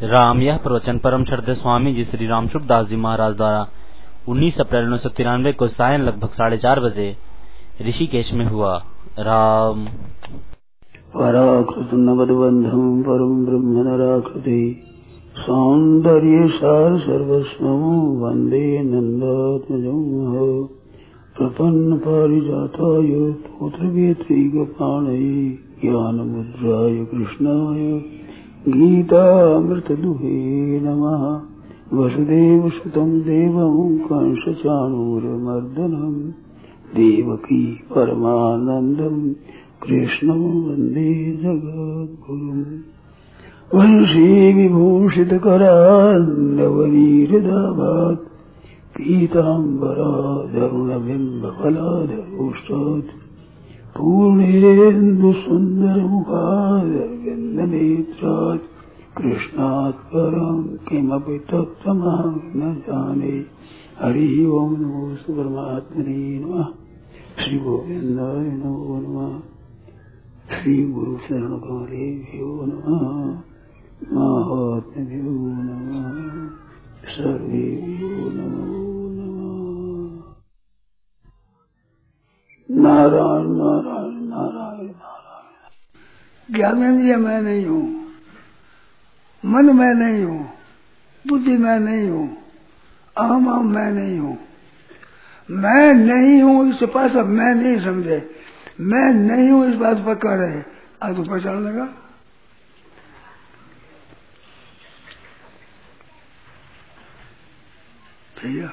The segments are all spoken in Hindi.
राम यह प्रवचन परम श्रद्धेय स्वामी जी श्री राम सुखदास जी महाराज द्वारा 19 अप्रैल 1993 को सायं लगभग 4:30 बजे ऋषिकेश में हुआ। राम पराकृत नवद्बंधम परम ब्रह्म नराकृति सौंदर्य सार सर्वस्वं वंदे नंदात्मजं प्रपन्न पारिजाताय पुत्रवेत्रैकपाणये ज्ञानमुद्राय कृष्णाय गीतामृतदुहे नमः। वसुदेवसुतं देवं कंसचाणूरमर्दनं देवकी परमानन्दं कृष्णं वन्दे जगद्गुरुम्। वंशी विभूषितकरान्नवनीरदाभात् पीताम्बराधरुणबिम्बफलाधरोष्टात् पूर्णेन्दुसुन्दरमुखादरविन्दनेत्रात् कृष्णात् परं किमपि तत्त्वमहं न जाने। हरि ओं नमो परमात्मने नमः। श्री गोविन्दाय नमो नमः। श्री गुरु शरणकमलेभ्यो नमः। महात्म्यभ्यो नमः। सर्वेभ्यो नमो नमः। नारायण नारायण नारायण नारायण। ज्ञानेन्द्रिय मैं नहीं हूँ, मन मैं नहीं हूँ, बुद्धि मैं नहीं हूँ, अहम मैं नहीं हूँ। मैं नहीं हूँ इस पास अब मैं नहीं समझे, मैं नहीं हूँ इस बात पर कर रहे। आज तो पहचान लगा। भैया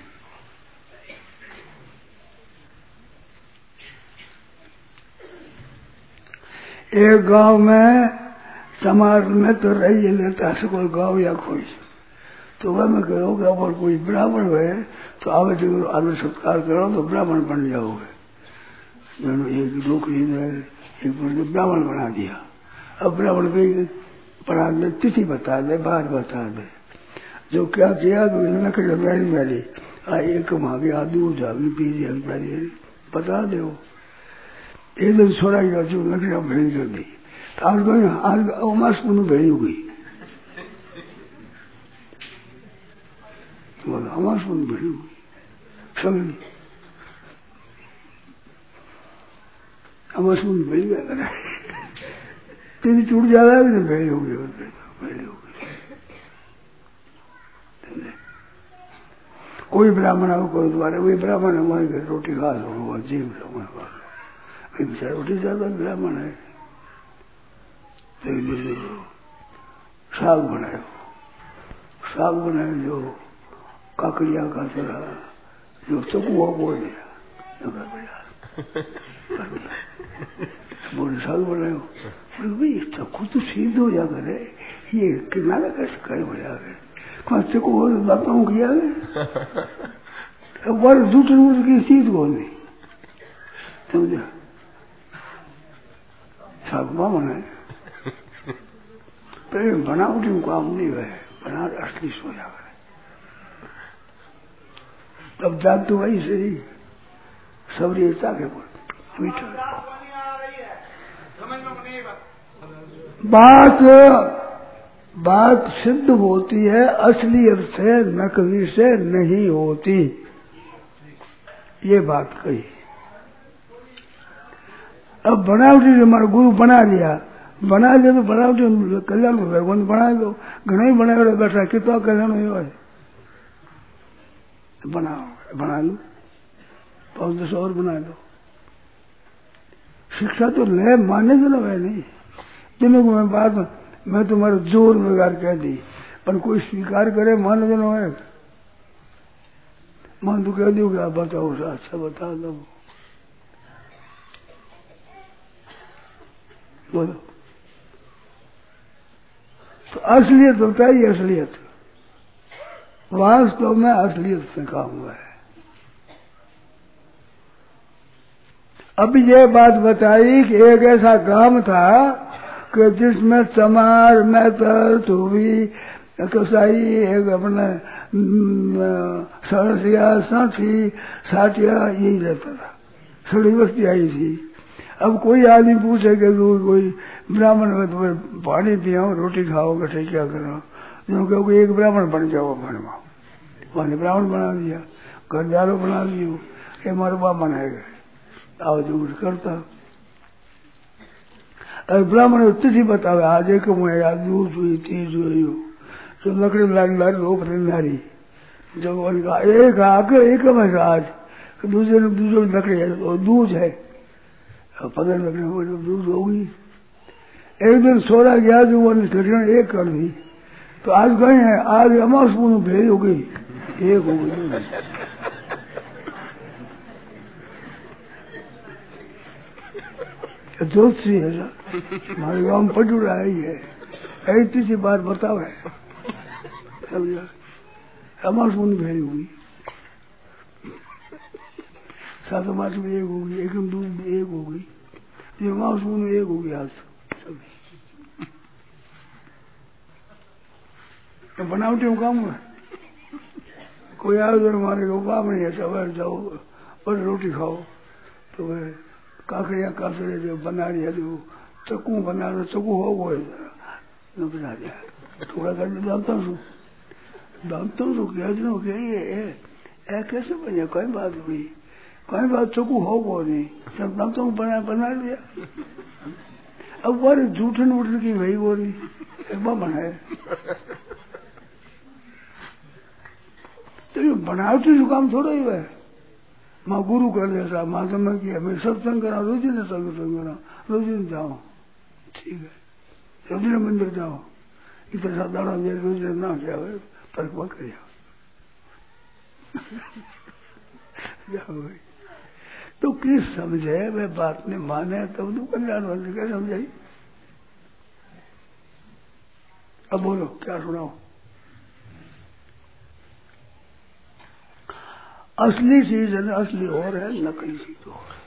एक गांव में समाज में तो रही लेता से कोई गांव या कोई तो वह मैं कहोगे अगर कोई ब्राह्मण है तो आवे जो आदर सत्कार करो तो ब्राह्मण बन जाओगे। एक नौकरी में एक ब्राह्मण बना दिया। अब ब्राह्मण भी पढ़ा दे, तिथि बता दे, बात बता दे, जो क्या किया तो नखड़ी मेरी एक मांगे दूध जागी पी बता दे। एक दिन छोड़ा गया जो नखड़ी भेड़ी कर दी। आज गई आज अमास पुनः भेड़ी हो गई। अमास पुनः भेड़ी हो गई समझ अमास पुनः भेड़ी गया तेरी टूट जा रहा है भेड़ी हो गई भेड़ी हो गई। कोई ब्राह्मण हो कोई द्वारा वही ब्राह्मण हमारे घर रोटी खा लो जीव ब्राह्मण खा लो रोटी ज्यादा ब्राह्मण है। साग बनाए जो काकड़िया का चला जो चकुआ बोल दिया बोले साग बनाए भाई चक्कू तो सीध हो जा करे ये किनारा कैसे करे बजा गए चक्कू दाता हूँ किया बार दूसरे की सीध बोलनी समझा। साग बनाए बनावटी काम नहीं है बना असली सोया है। तब जाग तो वही सही सबरी के बोल बात सिद्ध होती है असलियत से नकली से नहीं होती। ये बात कही। अब बनावटी हमारा गुरु बना लिया तो बनावटी कल्याण भगवान बना दो घना ही बना बैठा कितना कल्याण हुआ है बना लो 5-10 और बना लो। शिक्षा तो ले माने जो ना है नहीं दिनों को मैं बात मैं तुम्हारे जोर बेकार कह दी पर कोई स्वीकार करे माने जो ना है मान तो कह दी आप बताओ अच्छा बता दो बोलो। तो असलियत होता है ये असलियत वास्तव में असलियत से काम हुआ है। अब ये बात बताई कि एक ऐसा गांव था कि जिसमें चमार मेहतर धोबी कसाई एक अपने सरसिया साथी साटिया यही रहता था। थोड़ी बस्ती आई थी। अब कोई आदमी पूछे कि कोई ब्राह्मण में तुम्हें पानी पियाओ रोटी खाओ कटे क्या करो जो कहो एक ब्राह्मण बन जाओ बनवा, मैंने ब्राह्मण बना दिया, घरदारों बना दियो, ये मरबा बनाएगा, आओ जो कुछ करता। अरे ब्राह्मण तिथि बतावे, आज एक मैं आज 2 हुई 3 हुई, जो लकड़ी लारी लारी रोप नारी, भगवान का एक आके एक में आज दूसरे लकड़ी है वो दूध है, पकड़ लकड़ी दूध होगी। एक दिन सोरा गया जो वो लकड़ी एक कर दी, तो आज गए हैं, आज अमास पूर्ण भेज हो गई, एक हो गई। दोस्त ही है सर, हमारे गाँव में पटूरा ही है, ऐसी सी बात बताओ है, समझा, अमास पूर्ण भेज होगी, 7 मार्च में एक होगी, एकदम दूध में एक होगी, ये अमास पूर्ण एक होगी आज तो बनावटी हूँ काम है। कोई आए उधर हमारे को काम नहीं है, सब जाओ और रोटी खाओ, तो वह काकड़ियाँ कासरे जो बना रही है, जो चक्कू बना रहे चक्कू हो वो बना दिया, थोड़ा सा जानता हूँ क्या दिनों के ये कैसे बने, कोई बात हुई, कोई बात चक्कू हो वो नहीं, सब जानता हूँ बना लिया। अब बारे झूठन उठन की वही वो नहीं, एक बार बनाए तो ये बनावटी जो काम थोड़ा ही है। माँ गुरु कर देता, माँ तो मैं किया, मैं सत्संग करा, रोजी ने सत्संग करा, रोजी ने जाओ, ठीक है, रोजी ने मंदिर जाओ, इतना सा दाड़ा दे रोजी ने ना किया पर कर जाओ भाई। तो किस समझे वे बात ने माने तब तो कल्याण वाले क्या समझाई। अब बोलो क्या सुनाओ। असली चीज है, असली और है, नकली चीज और है।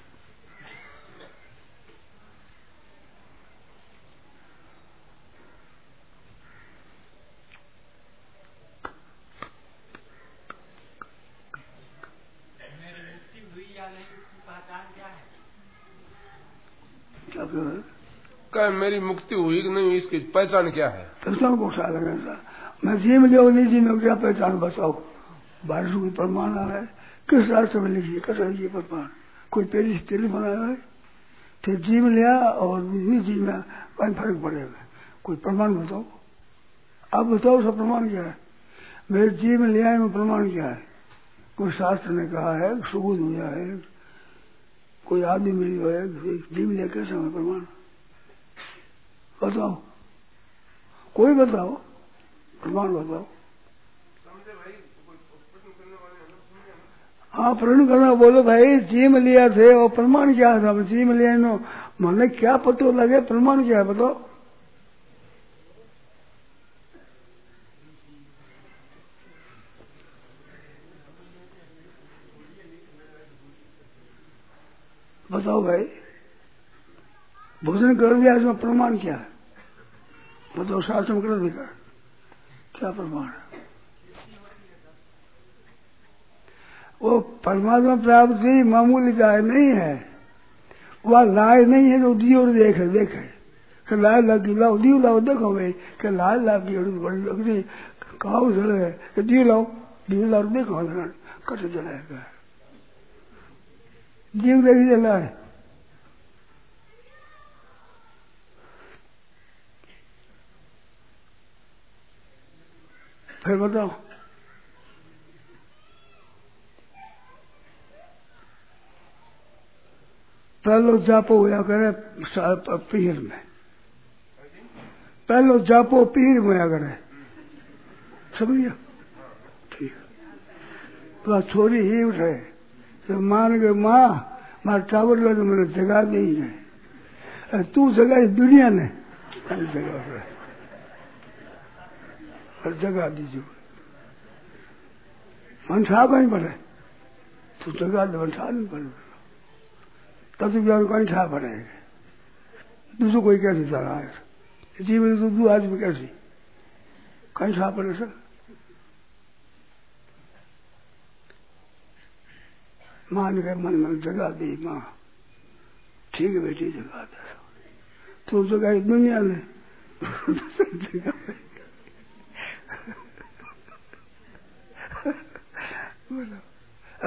क्या कह रहे? क्या मेरी मुक्ति हुई कि नहीं, इसकी पहचान क्या है? पहचान को ख्याल रखना, मैं जी में जाऊँ नहीं जी में क्या पहचान बताओ। बारिश की प्रमाण आ रहा है, किस रास्ते में लिखिए, कैसे लिखिए प्रमाण, कोई पहले से तेल बनाया है, फिर जी में लिया और जी में कहीं फर्क पड़ेगा, कोई प्रमाण बताओ। आप बताओ सब प्रमाण क्या है, मेरे जी में लिया है, प्रमाण क्या है, कोई शास्त्र ने कहा है, सबूत मिला है, कोई आदमी मिली है, जी में लिया कैसे है प्रमाण बताओ, कोई बताओ प्रमाण बताओ। हाँ प्रश्न करना, बोलो भाई जी में लिया थे और प्रमाण क्या था, जी में लिया नो मैंने क्या पता लगे, प्रमाण क्या है बताओ। बताओ भाई, भोजन कर दिया इसमें प्रमाण क्या है बताओ, शास्त्र में कर दिखा क्या प्रमाण है। वो परमात्मा प्राप्ति मामूली गाय नहीं है, वह लाए नहीं है जो दियो देखे कि लाए लगी लाओ दियो लाओ, देखो भाई कि लाए लगी बड़ी लगी कहा चले कि दियो लाओ देखो कट जलाएगा, जीव देखी जलाए। फिर बताओ पहलो जापो होया करे पीर में, पहलो जापो पीर में होया करे, समझिए ठीक। तो छोरी ही उठे तो मान गए माँ मार चावल लो तो मैंने जगा दी है, तू जगा दुनिया ने जगह और जगा दीजिए, मनसा कहीं पड़े तू जगा दे, मनसा नहीं पड़े तब तो ज्ञान कहीं छा पड़ेगा, दूसरों कोई कैसे जगा है जीवन तो दू आदमी कैसी कहीं छा पड़े सर। मान गए मन में जगा दी माँ, ठीक है बेटी जगा दे, तो जगाई दुनिया ने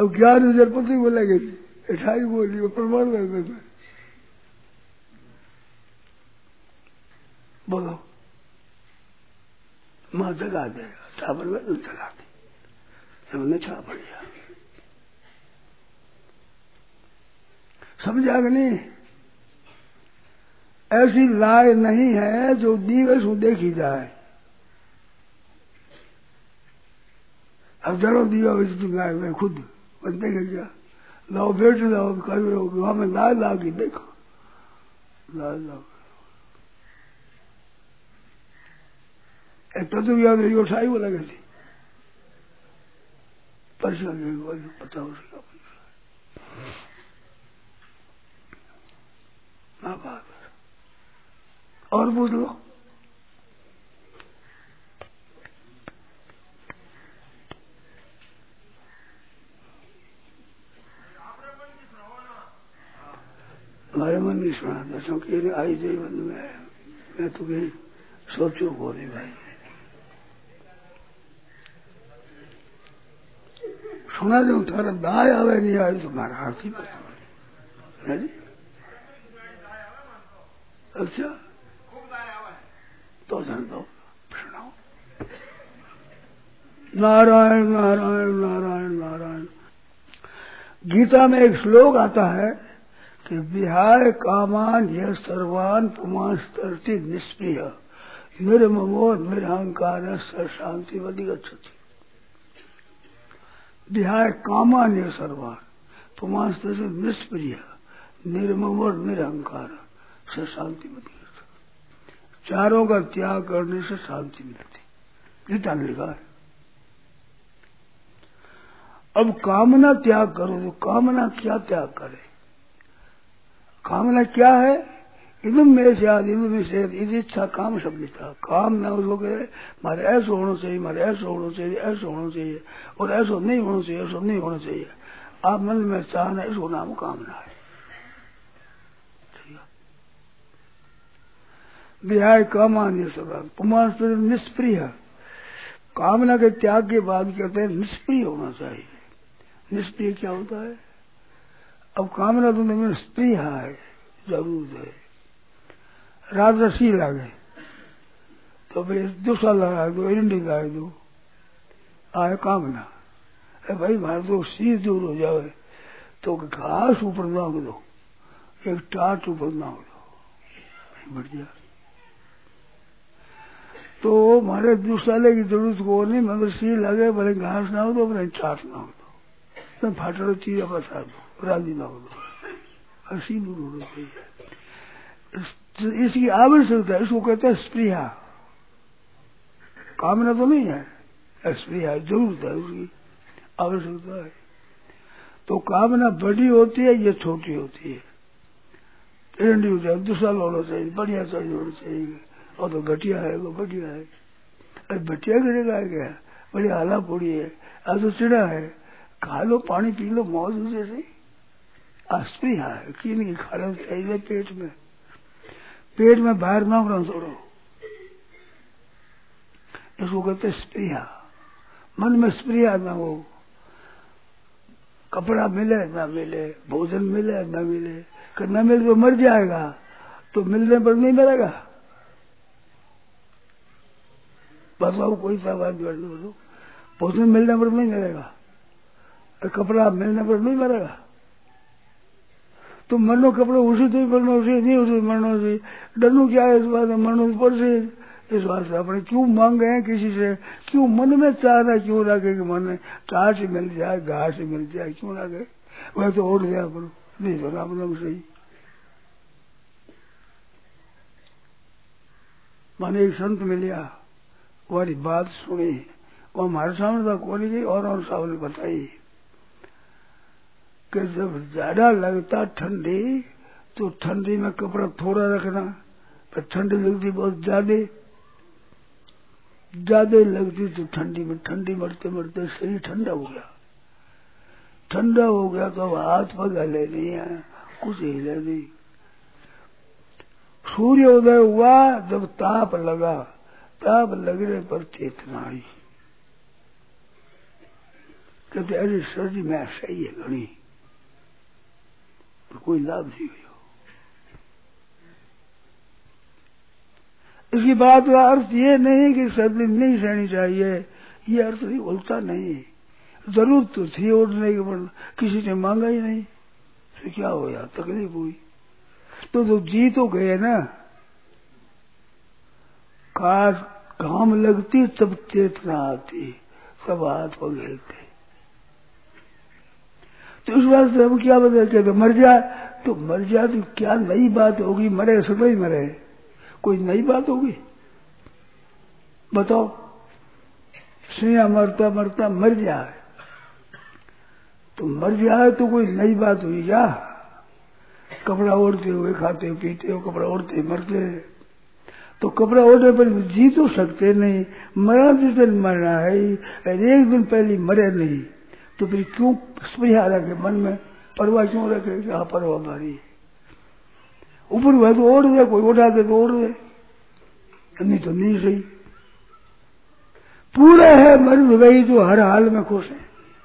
अब 11,000 पति बोलेंगे 28 बोली वो प्रमाण में बोलो मां जगा देगा छापर में तो जगा दी हमने छापर लिया समझा कि नहीं। ऐसी लाए नहीं है जो दीवे सु देखी जाए। अब जरो दिया वैसे तुम लाए मैं खुद बनते क्या लाओ बैठ लाओ कभी वहां में लाए ला के देखो लाए लाओ एक तो याद है उठाई वो लगे थी पैसा पता उसका बात और पूछ लो। हमारे मन नहीं सुना था क्योंकि आई जाए मन में मैं तो कहीं सोचो बोले भाई सुना दो थारा दाय आवे नहीं आए तुम्हारा हाथ ही पता अच्छा तो जान दो सुनाओ नारायण नारायण नारायण नारायण। गीता में एक श्लोक आता है कि विहाय कामान यह सर्वान पुमान स्तरति निष्प्रिय निर्ममो निरहंकार शांति वधिगच्छति। विहाय कामान यह सर्वान पुमान स्तरति निष्प्रिय निर्ममो निरहंकार से शांति मिलती। चारों का त्याग करने से शांति मिलती गीता ने लिखा है। अब कामना त्याग करो तो कामना क्या त्याग करे। कामना क्या है इधम में से इधम में से इच्छा काम शब्द था काम न हो गए मारे ऐसा होना चाहिए मारे ऐसा होना चाहिए ऐसा होना चाहिए और ऐसा नहीं होना चाहिए ऐसा नहीं होना चाहिए। आप मन में चाहना इसको नाम कामना है। विहाय कामान सब पुमान निष्प्रिय कामना के त्याग के बाद कहते हैं निष्प्रिय होना चाहिए। निष्प्रिय क्या होता है। अब कामना तो निष्प्रिय है जरूर है। राजसी लागे तो भाई दूसरा लगा दो इरंडी लगा दो आए कामना भाई मारे तो सी दूर हो जाए तो घास ऊपर नाक दो एक टाट ऊपर नाक दो बढ़िया तो मारे दूसरे की जरूरत को नहीं मगर सी लगे भले घास ना हो दो भले चाट ना हो दो मैं फाटड़ चीज बता दो राजी ना हो दो हसी दूर होना चाहिए। इसकी आवश्यकता है इसको कहते हैं स्प्रिया। कामना तो नहीं है स्प्रिया जरूरत है उसकी आवश्यकता है। तो कामना बड़ी होती है ये छोटी होती है। ट्रेंडी हो जाए दूसरा होना चाहिए बढ़िया चाहिए होना चाहिए और तो घटिया है वो बढ़िया है। अरे बटिया गिरेगा क्या बड़ी हाला पूरी है आज तो चिड़ा है खा लो पानी पी लो मौज जैसे अस्प्रिया है कि नहीं खाना चाहिए पेट में बाहर ना होना छोड़ो इसको कहते स्प्रिया। मन में स्प्रिया ना हो कपड़ा मिले ना मिले भोजन मिले ना मिले न मिले तो मर जाएगा तो मिलने पर नहीं मिलेगा। बताओ कोई सा बात बोलो भोजन मिलने पर नहीं मिलेगा कपड़ा मिलने पर नहीं मिलेगा। तो मरनो कपड़े उसी तो मरनो उसी नहीं उसी मरनो उसी डरनो क्या है इस बात में मरनो पर से इस बात से अपने क्यों मांगे हैं किसी से क्यों मन में चाह रहा क्यों रखे कि मन में घास ही मिल जाए घास ही मिल जाए क्यों रखे वह तो उठ गया पर नहीं तो राम राम सही। मैंने एक संत मिलिया वाली बात सुनी वो हमारे सामने था कोई गई और सामने बताई कि जब ज्यादा लगता ठंडी तो ठंडी में कपड़ा थोड़ा रखना पर ठंडी लगती बहुत ज्यादा लगती तो ठंडी में ठंडी मरते मरते शरीर ठंडा हो गया तो हाथ पग हिले नहीं है कुछ हिले नहीं। सूर्योदय हुआ जब ताप लगने पर चेतना आई कहते अरे सर जी मैं सही है घनी, पर कोई लाभ नहीं हुआ। इसकी बात का अर्थ ये नहीं कि सर्दी नहीं सहनी चाहिए, ये अर्थ नहीं, उल्टा नहीं। जरूरत तो थी उड़ने की, पर किसी ने मांगा ही नहीं, तो क्या हो यार, तकलीफ हुई। तो जी तो गए ना, काम लगती तब चेतना आती, सब हाथ पकड़ते। तो इस बात से हम क्या बदलते, तो मर जाए तो मर जाए तो क्या नई बात होगी, मरे सब ही मरे, कोई नई बात होगी बताओ। सिंह मरता मरता मर जाए तो मर जाए तो कोई नई बात हुई क्या? कपड़ा ओढ़ते हुए खाते पीते हो, कपड़ा ओढ़ते मरते, तो कपड़ा ओढ़ने पर जी तो सकते नहीं, मरा जिस दिन मरना है, एक दिन पहले मरे नहीं, तो फिर क्यों स्पृहा रखे मन में, परवाह क्यों रखे कि हाँ परवाह हमारी ऊपर हुआ तो ओढ़ दे, कोई उठा दे तो ओढ़ दे, नहीं तो नहीं सही। पूरा है मर्द गई तो हर हाल में खुश है,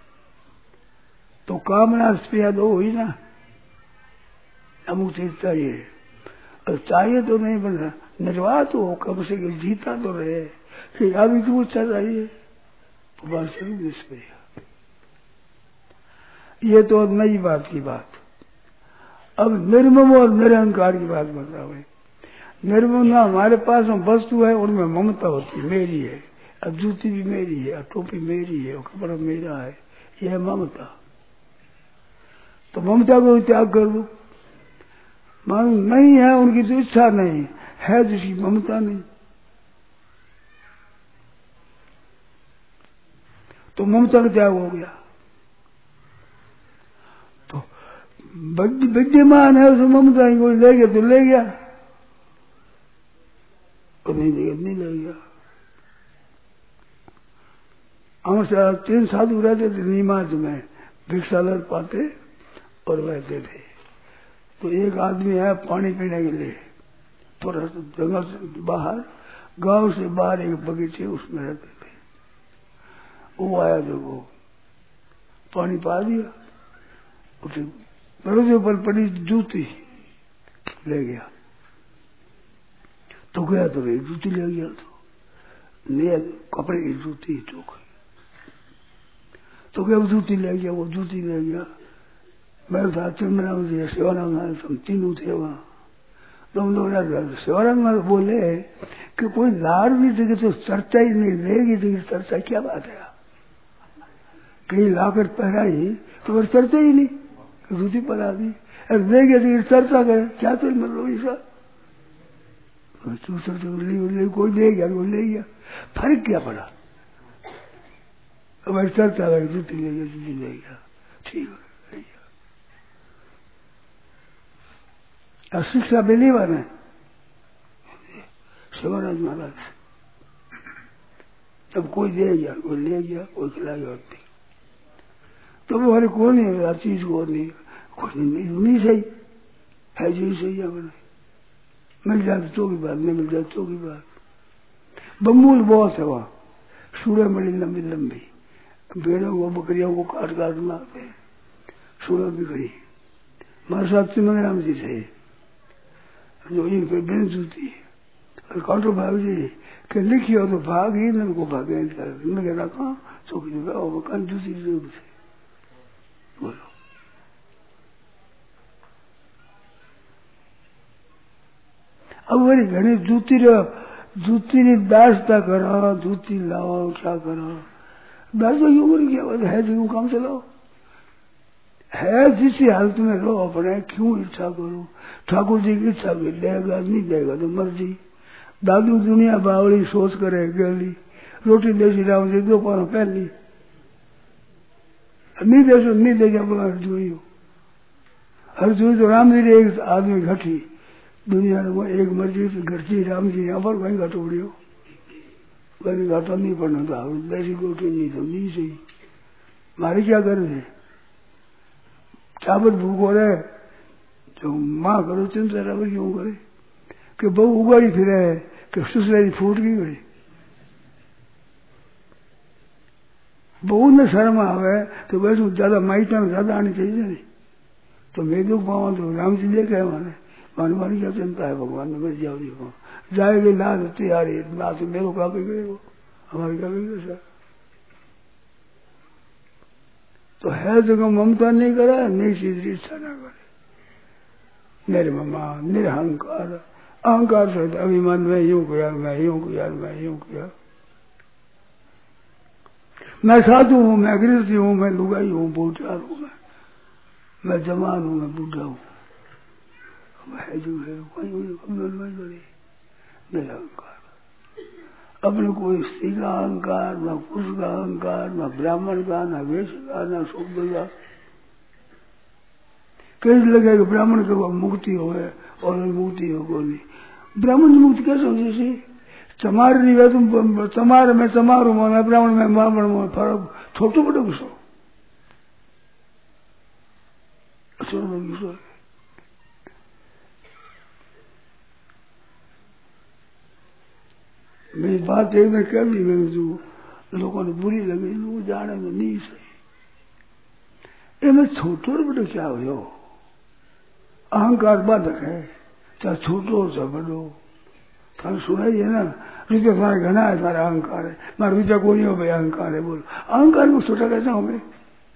तो कामना स्पृहा दो हुई ना, अमुक चीज चाहिए, और चाहिए तो नहीं बन रहा, निर्वाह तो हो, कम से कम जीता तो रहे कि अभी क्यों अच्छा चाहिए, तो बस स्पृहा। ये तो नई बात की बात। अब निर्मम और निरहंकार की बात बताओ। निर्मम ना हमारे पास वस्तु है, उनमें ममता होती है, मेरी है, अब जूती भी मेरी है, अब टोपी मेरी है, और कपड़ा मेरा है, यह है ममता। तो ममता को त्याग कर दो। मान नहीं है उनकी तो इच्छा नहीं है, जिसकी ममता नहीं, तो ममता का त्याग हो गया। तो विद्यमान है उसमें ममता ही, कोई ले गया तो ले गया, और नहीं ले गया नहीं ले गया। हमारे 3 साधु रहते थे नीमाज में, भिक्षालय पाते और रहते थे। तो एक आदमी आया पानी पीने के लिए, थोड़ा जंगल से बाहर, गांव से बाहर एक बगीचे उसमें रहते थे। वो आया तो वो पानी पा दिया, उसे दरवाजे पर पड़ी जूती ले गया, तो गया तो एक जूती ले गया, तो नया कपड़े की जूती चौक, तो क्या जूती ले गया, वो जूती ले गया। मेरे साथ चिन्मराम जी शिवानंद हम तीनों थे वहां, तुम लोग शिवानंद बोले कि कोई लार भी देगी तो चर्चा ही नहीं, लेगी देगी चर्चा क्या बात है, कहीं लाकर पहराई तो फिर चर्चा ही नहीं, जूती पहरा दी, लेगे देगी चर्चा करे, क्या तो मतलब ऐसा कोई ले गया, कोई ले गया, फर्क क्या पड़ा, अब चर्चा गई, जूती ले गया, जूती ले गया, ठीक है। शिक्षा मिली बने शिवानंद महाराज, तब कोई दे गया, कोई ले गया, कोई खिला गया, तो वो हरे कौन है, हर चीज को नहीं, कुछ नहीं सही है, जो सही है बने, मिल जाए तो की बात, नहीं मिल जाए तो की बात। बम्बूल बहुत है वहां, सूर्य मड़ी लंबी लंबी, भेड़ों को बकरियों को काट काट मारते, सूर्य भी गई। हमारे साथ चिन्मराम जी थे, जो इन पे बिन जूती और कांटो भाग जी के लिखी हो तो भाग ही न को भागे, मैं कहना कहा चौकी कन जूती जरूर से बोलो। अब वही घनी जूती ने दासता करा, जूती लाओ क्या करा, दासता की उम्र क्या है, जो काम चलाओ है, जिस हालत में रहो अपने, क्यों इच्छा करो, ठाकुर जी की इच्छा भी देगा, नहीं देगा तो मर्जी। दादू दुनिया बावड़ी सोच करे गली, रोटी देसी राम जी 2 पाना पहली, नहीं देसो नहीं देगा बोला हरजोई हो, हरजोई तो राम जी एक आदमी घटी दुनिया में, एक मर्जी तो घटती राम जी यहाँ पर कहीं घटोड़ी हो, कहीं घाटा नहीं पड़ना था, देसी रोटी नहीं तो नहीं सही, मारे क्या करे, चावल भूखो रहे तो माँ करो चिंता रबर क्यों करे, कि बहू उगाड़ी फिरे कि ससुराली फूट गई गई, बहू ने शर्म आवे तो बैठू ज्यादा माइटा में ज्यादा आनी चाहिए नहीं तो मैं दुख पावा तो राम जी देखे माने मानवानी क्या चिंता है भगवान ने मर जाओ देखो जाएगी लाज तैयारी ना तो मेरे को आगे गए वो हमारी क्या गई सर तो है जगह ममता नहीं करे नहीं चीज इच्छा ना करे मेरे मम्मा निरहंकार अहंकार से अभिमान में यूं किया मैं यूं किया मैं यूं किया मैं साधु हूं मैं गृहस्थी हूं मैं लुगाई हूं बूढ़ार हूं मैं जवान हूं मैं बूढ़ा हूं है जो है वही मेरा अहंकार अपने कोई स्त्री का अहंकार न पुरुष का अहंकार न ब्राह्मण का न वैश्य का न शूद्र का कैसे लगेगा ब्राह्मण को मुक्ति हो और मुक्ति हो को नहीं ब्राह्मण की मुक्ति कैसे हो जैसे चमार नहीं है तुम चमार में चमार हूं मैं ब्राह्मण में ब्राह्मण में फर्क छोटो बड़ो किसो मेरी बात एक ने कर ली मैंने जो लोगों ने बुरी लगी वो जाने में नहीं सही इनमें छोटो बड़ो क्या हो अहंकार बाधक है चाहे छोटो चाहे बड़ो थाने सुनाई है ना रुपया सारा घना है सारा अहंकार है मैं रुपया को नहीं हो भाई अहंकार है बोलो अहंकार को छोटा कैसा हो मैं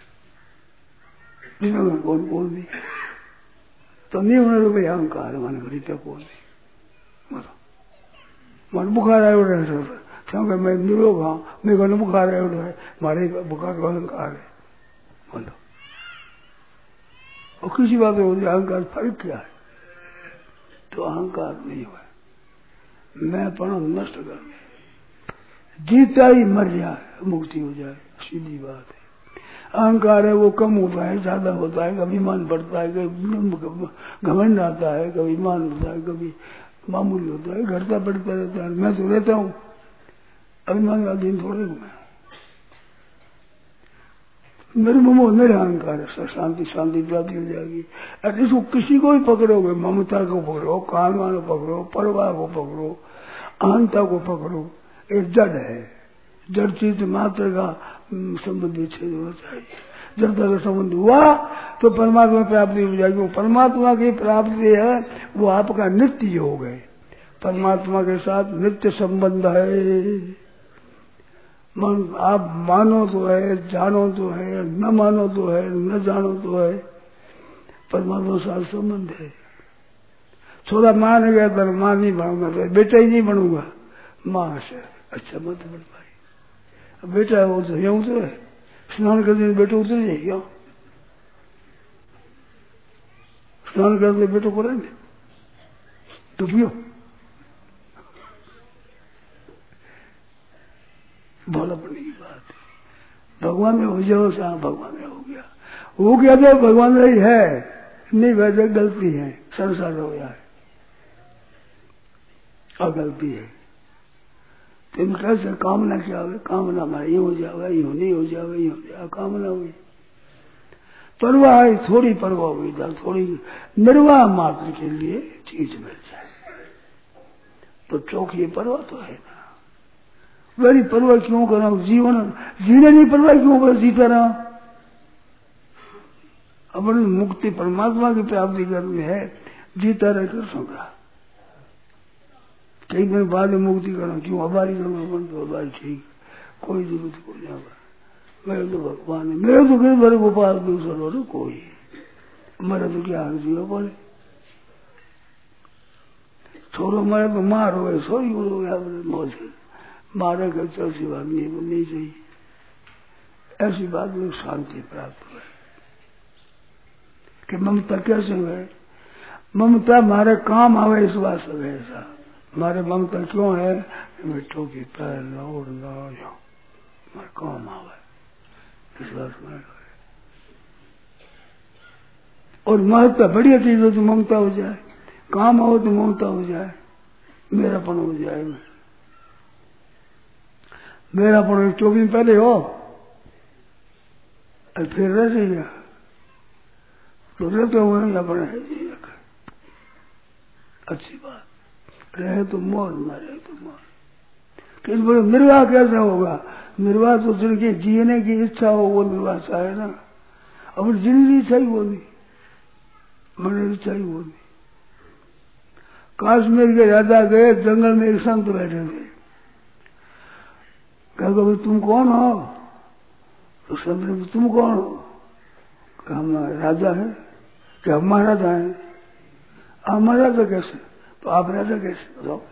कौन बोल दी तो नहीं होने रुपये अहंकार है माने रुपया कौन नहीं बोलो मन बुखार आयो रहे क्योंकि मैं निरोग हाँ मेरे को बुखार आयो है मारे बुखार का अहंकार है बोलो और किसी बात में होती अहंकार फर्क क्या है तो अहंकार नहीं हुआ मैं पण नष्ट कर जीता ही मर जाए मुक्ति हो जाए सीधी बात है अहंकार है वो कम होता है ज्यादा होता है कभी मान बढ़ता है कभी घमंड आता है कभी मान होता है कभी मामूली होता है घटता बढ़ता रहता है मैं तो रहता हूँ अभिमान का दिन थोड़े हूँ मेरे मुंह मेरे अहंकार है शांति शांति प्राप्ति हो जाएगी और इसको किसी को भी पकड़ोगे ममता को पकड़ो कामना को पकड़ो परवाह को पकड़ो अहंता को पकड़ो ये जड़ है जड़ चीज मात्र का संबंध विच्छेद होना चाहिए जब तक संबंध हुआ तो परमात्मा प्राप्ति हो जाएगी वो परमात्मा की प्राप्ति है वो आपका नित्य योग है परमात्मा के साथ नित्य संबंध है आप मानो तो है जानो तो है न मानो तो है न जानो तो है परमात्मा के साथ संबंध है थोड़ा मान गया तो मां नहीं बनूंगा तो बेटा ही नहीं बनूंगा मां से अच्छा मत बन पाई बेटा वो तो यूं तो है स्नान करते बेटो उतर जाए क्यों स्नान करते बेटो को रहेंगे डूबियो भोला पड़ने की बात है भगवान में हो जाओ सा भगवान में हो गया तो भगवान में ही है नहीं वैसे गलती है संसार हो जाए और गलती है तुम कैसे कामना क्या हो कामना हमारी यूं हो जाएगा यूं नहीं हो जाएगा यूं हो जाएगा कामना हुई परवाह है थोड़ी परवाह हुई थोड़ी निर्वाह मात्र के लिए चीज मिल जाए तो चौकी परवाह तो है ना मेरी परवाह क्यों कर रहा हूं जीवन जीने नहीं परवाह क्यों कर जीता रहा अपनी मुक्ति परमात्मा की प्राप्ति करनी है जीता रहकर संग्रह कई दिन बाद में मुक्ति करना क्यों हमारी जरूरत तो हमारी ठीक कोई जरूरत को नहीं मेरे तो भगवान है मेरे तो कहीं बड़े गोपाल दूसरा कोई मेरा तो क्या हाल जीवा बोले छोड़ो मेरे तो मार हो सोई हो गया मौज मारे का चौथी बात नहीं चाहिए ऐसी बात में शांति प्राप्त हुए कि ममता कैसे हुए ममता मारे काम आवे इस बात से ऐसा मारे ममता क्यों है मिट्टों की पैर लौड़ मारे काम आवे इस बात में और महत्ता बढ़िया चीज हो तो ममता हो जाए काम हो तो ममता हो जाए मेरापन हो जाए मेरापन 24 दिन पहले हो और फिर रह जाएगा तो रहते हुए अपने अच्छी बात रहे तो मौज न रहे तो मौज किस बड़े निर्वाह कैसे होगा निर्वाह तो जिनके जीने की इच्छा हो वो निर्वाह चाहे ना, अब जिनकी इच्छा ही वो नहीं, मन इच्छा ही वो नहीं। कश्मीर के राजा गए, जंगल में एक संत बैठे थे, कहा तुम कौन हो? तो संत ने तुम कौन हो? हम राजा है। क्या हम महाराजा है? आप महाराजा कैसे? तो आप राजा कैसे? बताओ।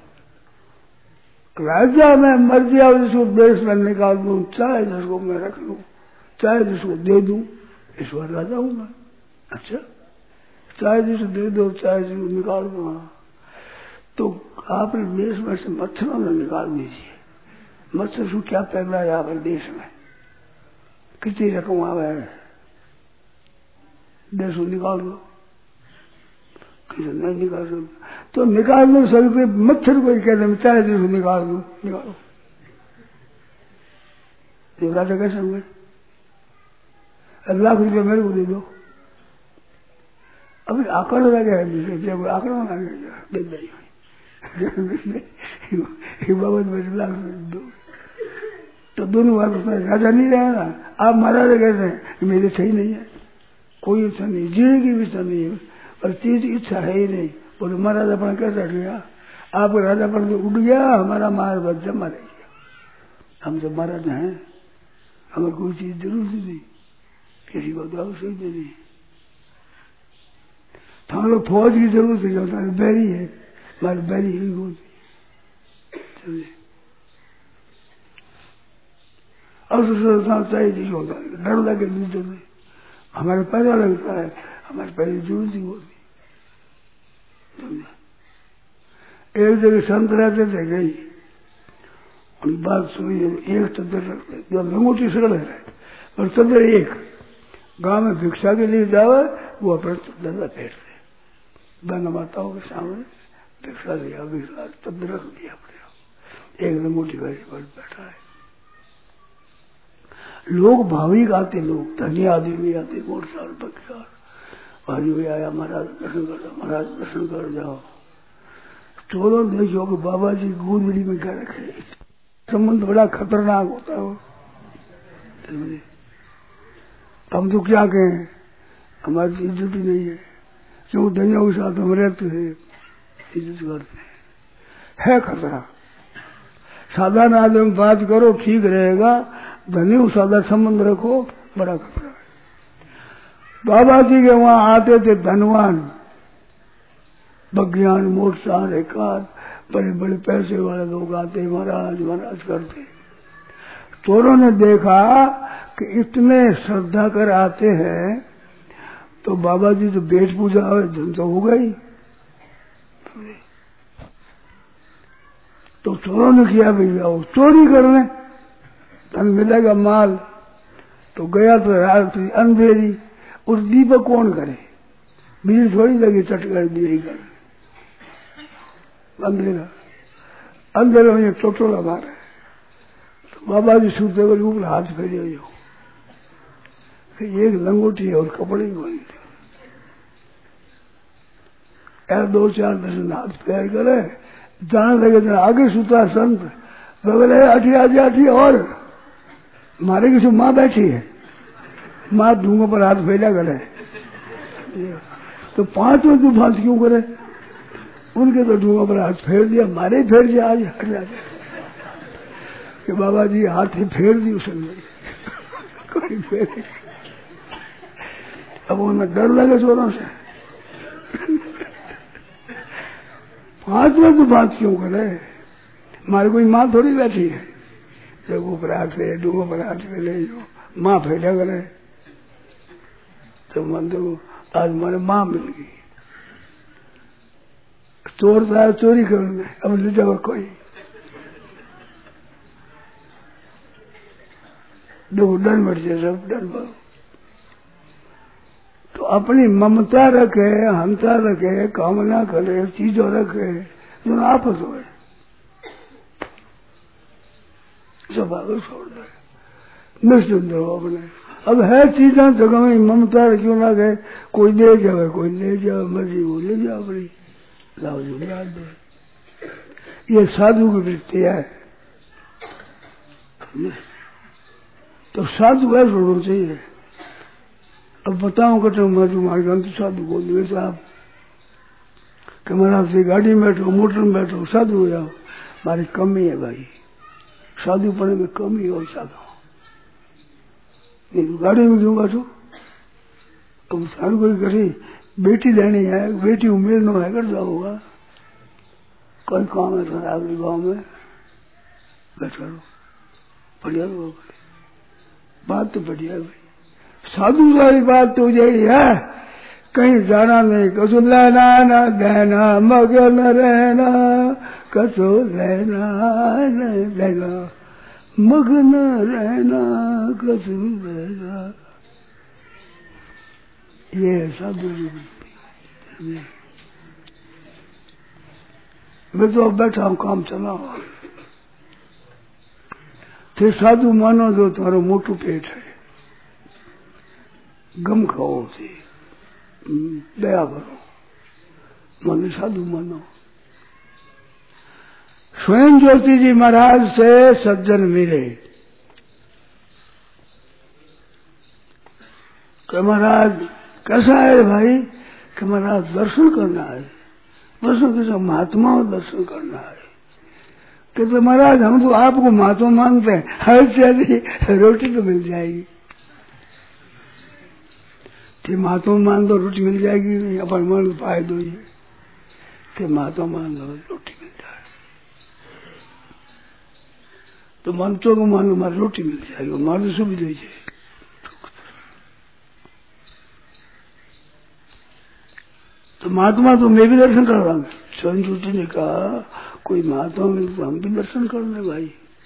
राजा मैं मर गया जिसको देश में निकाल दूं, चाहे जिसको मैं रख लूं, चाहे जिसको दे दूं, ईश्वर राजा हूं मैं। अच्छा, चाहे जिसको दे दो, चाहे जिसको निकाल दो। तो आपने देश में से मच्छरों में निकाल दीजिए। मच्छर से क्या पैदा है आपके देश में? कितनी रकम आवे देश को निकाल दो, किसी नहीं निकाल सकते तो निकाल दो सकते। मच्छर को ही कहते हैं चाहे देश को निकाल दो, निकालो। ये राजा कैसे हुए? लाख रुपया मेरे को दे दो। अभी आंकड़ा लगे है, आंकड़ा लगे दे बाबा मेरे लाख दो, तो दोनों बात राजा नहीं रहे ना। आप महाराजा कहते हैं मेरी सही नहीं है, कोई इच्छा नहीं, जीने की भी इच्छा नहीं है, और चीज इच्छा है ही नहीं। बोले महाराजापन कैसे हट गया? आपका राजापन तो उड़ गया, हमारा महाराज जमा रह गया। हम तो महाराजा हैं, हमें कोई चीज जरूरत नहीं, किसी को तो आवश्यक नहीं। तो हम लोग फौज की जरूरत नहीं होता है, बैरी है, हमारी बैरी ही होती। चलिए अब चाहिए नहीं होता, डर लगे दूसरे में, हमारे पैदा लगता है, हमारे पैसे जरूरत ही होती। एक जगह संत रहते थे, गई उनकी बात सुनी। एक चद्दर रखते, जो लंगोटी सकल है, और चद्दर एक गांव में भिक्षा के लिए जावे, वो अपना चद्दर लपेटते, बहन माताओं के सामने भिक्षा दिया, भिक्षा चद्दर रख दिया अपने। एक लंगोटी बैठा है। लोग भाविक आते, लोग धनी आदमी आते, मोटरसाइकिल पकड़ भाजी भी आया, महाराज दर्शन कर जाओ, महाराज दर्शन कर जाओ। चोरों देखो कि बाबा जी गोदड़ी में क्या रखे। संबंध बड़ा खतरनाक होता है। हम तो क्या कहें, हमारी इज्जत ही नहीं है, क्यों धनियों के साथ हम रहते हैं, इज्जत करते है खतरा। साधारण आदमी बात करो ठीक रहेगा, धनी सादा संबंध रखो, बड़ा खतरा है। बाबा जी के वहां आते थे धनवान, बज्ञान मोटसार एकाध बड़े बड़े पैसे वाले लोग आते, महाराज महाराज करते। चोरों ने देखा कि इतने श्रद्धा कर आते हैं, तो बाबा जी तो बेट पूजा हो, धन तो हो गई। तो चोरों ने किया भैया चोरी करने, धन मिलेगा माल। तो गया तो रात अंधेरी, उस दीपक कौन करे, बिजली थोड़ी लगी, चट कर दी यही कर। अंधेरा अंधेरा में टोटोला मारा। तो बाबा जी सूते हुए ऊपर हाथ फेरे जो, एक लंगोटी है और कपड़े कोई। यार 2-4 दर्शन हाथ फेर करे, जाने लगे तो आगे सूता संत बगल अठी आज अठी, और मारे की माँ बैठी है, माँ धूंगों पर हाथ फेरा करे। तो 5 में तू फांस क्यों करे? उनके तो धूंगों पर हाथ फेर दिया, मारे फेर दिया, आज हट जाते कि बाबा जी हाथ ही फेर दी उसने कोई फेर। अब उन्हें डर लगे चोरों से। 5 में तू बात क्यों करे? हमारी कोई माँ थोड़ी बैठी है, जब ऊपर हाथ फेरे, डूबों पर हाथ फेरे, जो माँ फेरा करे। तो मन तो आज हमारे माँ मिल गई। चोर था चोरी करने, अब ले जाओ कोई। देखो डर मर जाए, सब डर मरो। तो अपनी ममता रखे, हंता रखे, कामना करे, चीजों रखे, दोनों आपस हो, सब आगे छोड़ दे, निश्चिंत रहो अपने। अब है चीजें जगह में ममता क्यों ना गए, कोई ले जाए, कोई ले जाए, मर्जी वो ले जाओ अपनी, लाओ जो याद दे। ये साधु की वृत्ति है। तो साधु ऐसा होना चाहिए। अब बताओ कटे मैं तुम्हारे गांव तो साधु बोल दिए साहब कि महाराज से गाड़ी में बैठो, मोटर में बैठो, साधु हो जाओ। हमारी कमी है भाई, साधु पढ़ने में कमी हो साधु। नहीं तो गाड़ी में क्यों बैठो? अब साधु कोई करे बेटी लेनी है, बेटी उम्मीद न है कर जाओगा, कोई काम है सर आपके गाँव में बैठा रहो, बढ़िया रहो। बात तो बढ़िया है भाई, साधु वाली बात तो यही है, कहीं जाना नहीं, कसो लेना न देना, मगन रहना, कसो लेना न देना, मगन रहना, कसो लेना। ये साधु मैं तो अब बैठा हूँ, काम चला हुआ। थे साधु मानो जो तुम्हारा मोटू पेट है, गम खाओ थे, दया करो, मन साधु मानो। स्वयं ज्योति जी महाराज से सज्जन मिले कि महाराज कैसा है भाई? कि महाराज दर्शन करना है। दर्शन कैसा? महात्मा दर्शन करना है। कहते महाराज हम तो आपको महात्मा मानते हैं, हर चीज रोटी तो मिल जाएगी। थे महात्मा मान दो रोटी मिल जाएगी, नहीं अपन मान पाए दो ये थे महात्मा मान दो रोटी मिल जाए, तो मंत्रों को मान लो हमारी रोटी मिल जाएगी, हमारी सुविधा है। तो महात्मा तो मैं भी दर्शन कर रहा हूँ। स्वयं ने कहा कोई महात्मा मिले तो हम भी दर्शन करने भाई।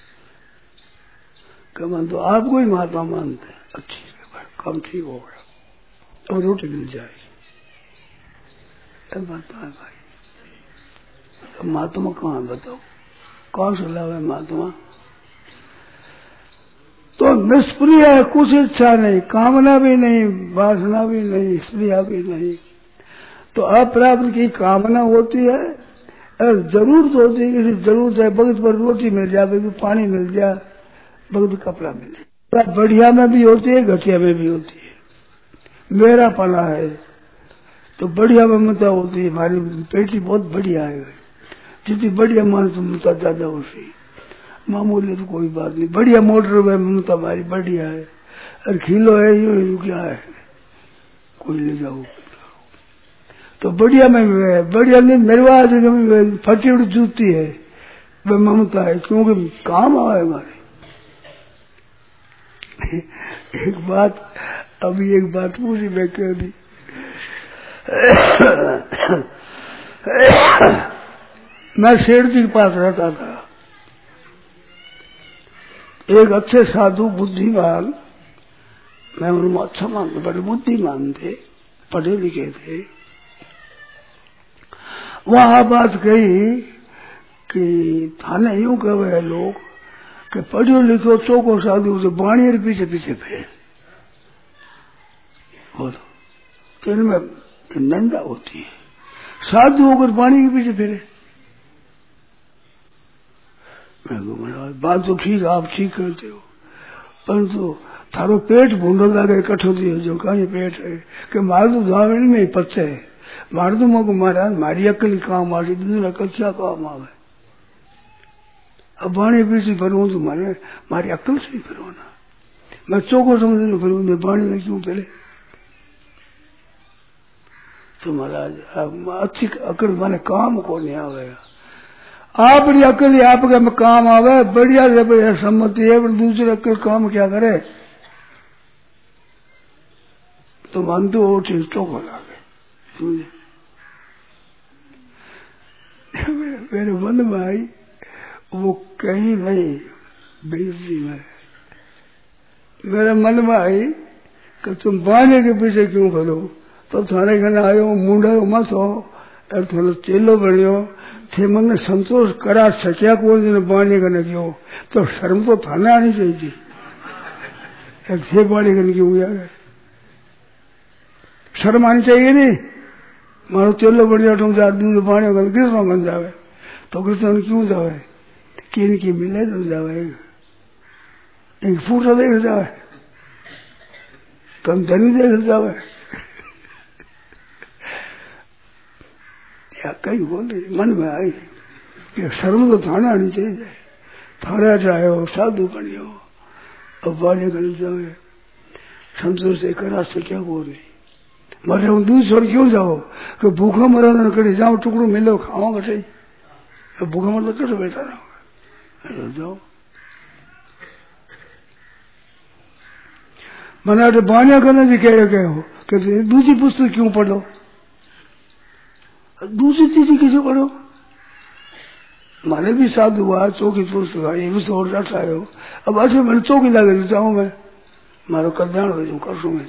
कमान तो आपको ही महात्मा मानते हैं, अच्छी है, काम ठीक हो गया और रोटी मिल जाएगी। महात्मा है भाई, तो महात्मा कहाँ बताओ, कौन सा लाभ है महात्मा? तो निष्प्रिय है, कुछ इच्छा नहीं, कामना भी नहीं, वासना भी नहीं, स्प्रिया भी नहीं। तो अप्राप्त की कामना होती है और जरूरत होती है, किसी जरूरत है, भगत पर रोटी मिल जाए, भगत पानी मिल जाए, भगत कपड़ा मिल जाए। बढ़िया में भी होती है, घटिया में भी होती है। मेरा पला है तो बढ़िया में ममता होती है, हमारी पेटी बहुत बढ़िया है, जितनी बढ़िया मानस ममता ज्यादा होती। मामूली तो कोई बात नहीं, बढ़िया मोटर में ममता हमारी बढ़िया है, और खिलो है ये क्या है, कोई ले जाओ। तो बढ़िया में बढ़िया नहीं, निर्वाह फटी उड़ी जूती है, वह ममता है, क्योंकि काम आए हमारे। एक बात पूछी मैं कह दी। मैं सेठ जी के पास रहता था, एक अच्छे साधु बुद्धिमान, मैं उनको अच्छा मानता, बड़े बुद्धिमान थे, पढ़े लिखे थे। वहां बात कही कि थाने यूं कहे लोग कि पढ़ो लिखो चौको साधु से बाणी के पीछे पीछे फिरे, तो इनमें निंदा होती है। साधु होकर बाणी के पीछे फिरे, मैं बात तो ठीक, आप ठीक करते हो, परंतु थारो पेट भूंडो लगे इकट्ठो दिए जो कहीं पेट है कि मार तो धावण में ही पच्चे है, मार दो मको मारा, मारी अकल काम आती, दूसरा अकल क्या काम आवे। अब बाणी पीछे फिरूं तो मारी अकल से ही फिरो ना, मैं चौको समझ फिरूं तो बाणी में क्यों फिरे? तो महाराज अच्छी अकल माने काम को नहीं आवेगा, आपकी अकल ही आपके में काम आवे, बढ़िया से बढ़िया सम्मति है, पर दूसरी अकल काम क्या करे? तो मन तो वो चीज तो को लागे, समझे? मेरे मन में आई, वो कहीं नहीं बेइज्जती में, मेरे मन में आई कि तुम बाने के पीछे क्यों करो? तो थाने घर आयो, मुंडा मत हो और थोड़ा चेलो बनियो, थे मन संतोष करा सक्या को बाने का क्यों? तो शर्म तो थाने आनी चाहिए थी, थे बाने का क्यों यार? शर्म आनी चाहिए नहीं, मारो चेलो बढ़िया तुम जा दूध पानी का कृष्ण बन जावे, तो कृष्ण क्यों जावे? किन की मिले तो जावे। एक फूटा देख जावे, तुम धनी देख जावे या कई बोले मन में आई कि शर्म तो थाना आनी चाहिए, थाना चाहे हो साधु बनियो, अब बाले गल जावे संतोष से करा से क्या बोल रही मरे हूँ दूध छोड़ क्यों जाओ कि भूखा मरा न करे जाओ टुकड़ो मिलो खाओ बटे भूखा मर तो कैसे बैठा रहो जाओ मना बानिया करना भी कह रहे हो कि दूसरी पुस्तक क्यों पढ़ो, दूसरी तीसरी किसी पढ़ो, माने भी साधु हुआ चौकी पुस्तक आई भी छोड़ रखा है हो, अब अच्छे मैंने चौकी लगे जाऊं मैं मारो कल्याण हो जो कर मैं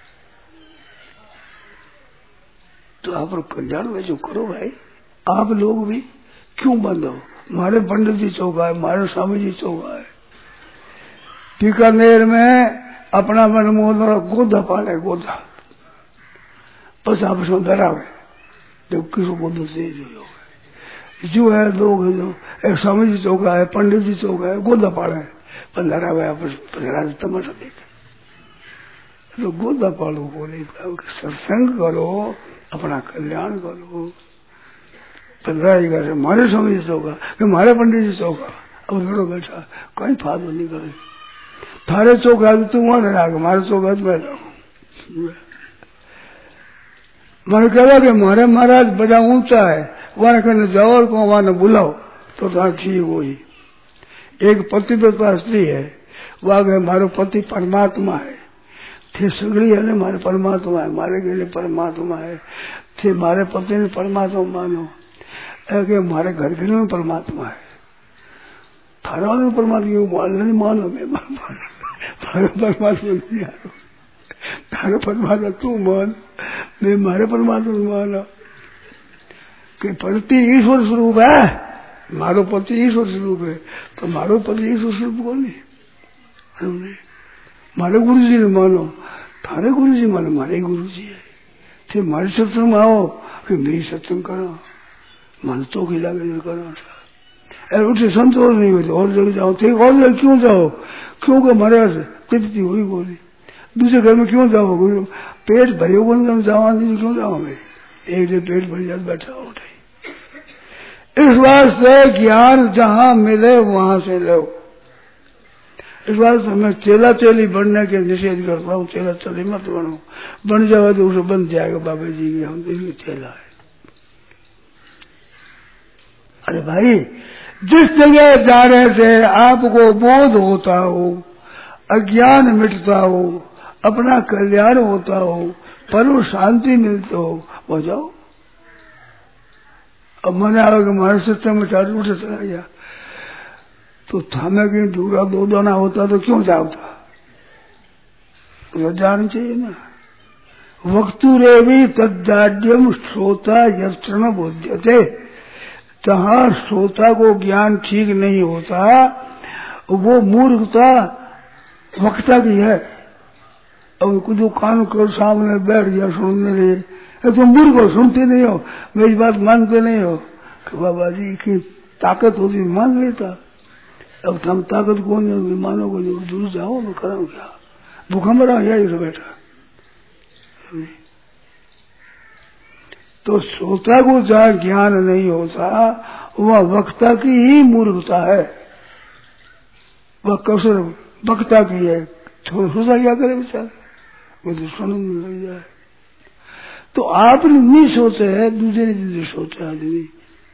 तो आप कल्याण में जो करो भाई, आप लोग भी क्यों बंद हो, मारे पंडित जी चौका है, मारे स्वामी जी चौका है, बीकानेर में अपना मन मोह गोदा पाले गोदा बस आपस में डरावे जब किसी गोदा से जो है लोग जो एक स्वामी जी चौका है, पंडित जी चौका है, गोदा पाले पर डरावे आपस तमाशा देखे तो गोदा पालो बोले सत्संग करो अपना कल्याण करो, पंद्रह मारे स्वामी जी चौका कि मारे पंडित जी चौका, अब लड़ो बैठा कहीं फायदा नहीं करे, थारे चौका तो तुम वहां रहा मारे चौका तो बैठा मैंने कहा कि मारे महाराज बड़ा ऊंचा है वहां कहने जाओ और को वहां बुलाओ तो ठीक हुई। एक पति तो स्त्री है वहां गए मारो पति परमात्मा है थे सगड़ी है ने मारे परमात्मा है, मारे के लिए परमात्मा है थे मारे पति ने परमात्मा मानो कि मारे घर के में परमात्मा है, थारा में परमात्मा नहीं मानो मैं थारे परमात्मा नहीं आरो, थारे परमात्मा तू मान मैं मारे परमात्मा मानो कि पति ईश्वर स्वरूप है, मारो पति ईश्वर स्वरूप है तो मारो पति ईश्वर स्वरूप कौन है, मारे गुरु जी ने मानो, थारे गुरु जी मानो मारे गुरु जी है, थे मारे सत्संग में आओ कि मेरी सत्संग करो मन तो खिला के करो उठे संतोष नहीं होते और जगह जाओ थे और जगह क्यों जाओ क्योंकि महाराज तृप्ति हुई बोली दूसरे घर में क्यों जाओ पेट भरे बोल जाओ क्यों जाओगे एक दिन पेट भर जाए बैठा उठे इस वास्ते ज्ञान जहाँ मिले वहां से लो, इस वास्ते मैं चेला चेली बनने के निषेध करता हूँ, चेला चेली मत बनो, बन जाओ तो उसे बन जाएगा बाबा जी की हम इसलिए चेला है। अरे भाई जिस जगह जाने से आपको बोध होता हो, अज्ञान मिटता हो, अपना कल्याण होता हो, परम शांति मिलती हो वो जाओ। अब मन आओगे हमारे सिस्टम में चार्ज उठे चला गया तो थाने कहीं दूरा दो दाना होता तो क्यों जाता, तो जानी चाहिए ना। वक्तु रे भी तद्दाड्यम श्रोता यक्षण बोध्यते, जहाँ श्रोता को ज्ञान ठीक नहीं होता वो मूर्खता वक्ता की है। अब कुछ कान कर सामने बैठ गया सुनने लिए तो मूर्ख हो, सुनते नहीं हो, मेरी बात मानते नहीं हो कि बाबा जी की ताकत होती मान लेता। अब हम ताकत कौन है मानोगे जो दूर जाओ मैं कराऊं क्या, भूखा मरा यही से बैठा। तो श्रोता को जहाँ ज्ञान नहीं होता वह वक्ता की ही मूर्खता है, वह कसर वक्ता की है। सोचा क्या करे बेचारा, वो तो सुनने लग जाए। तो आपने नहीं सोचे है, दूसरे ने सोचा आदमी,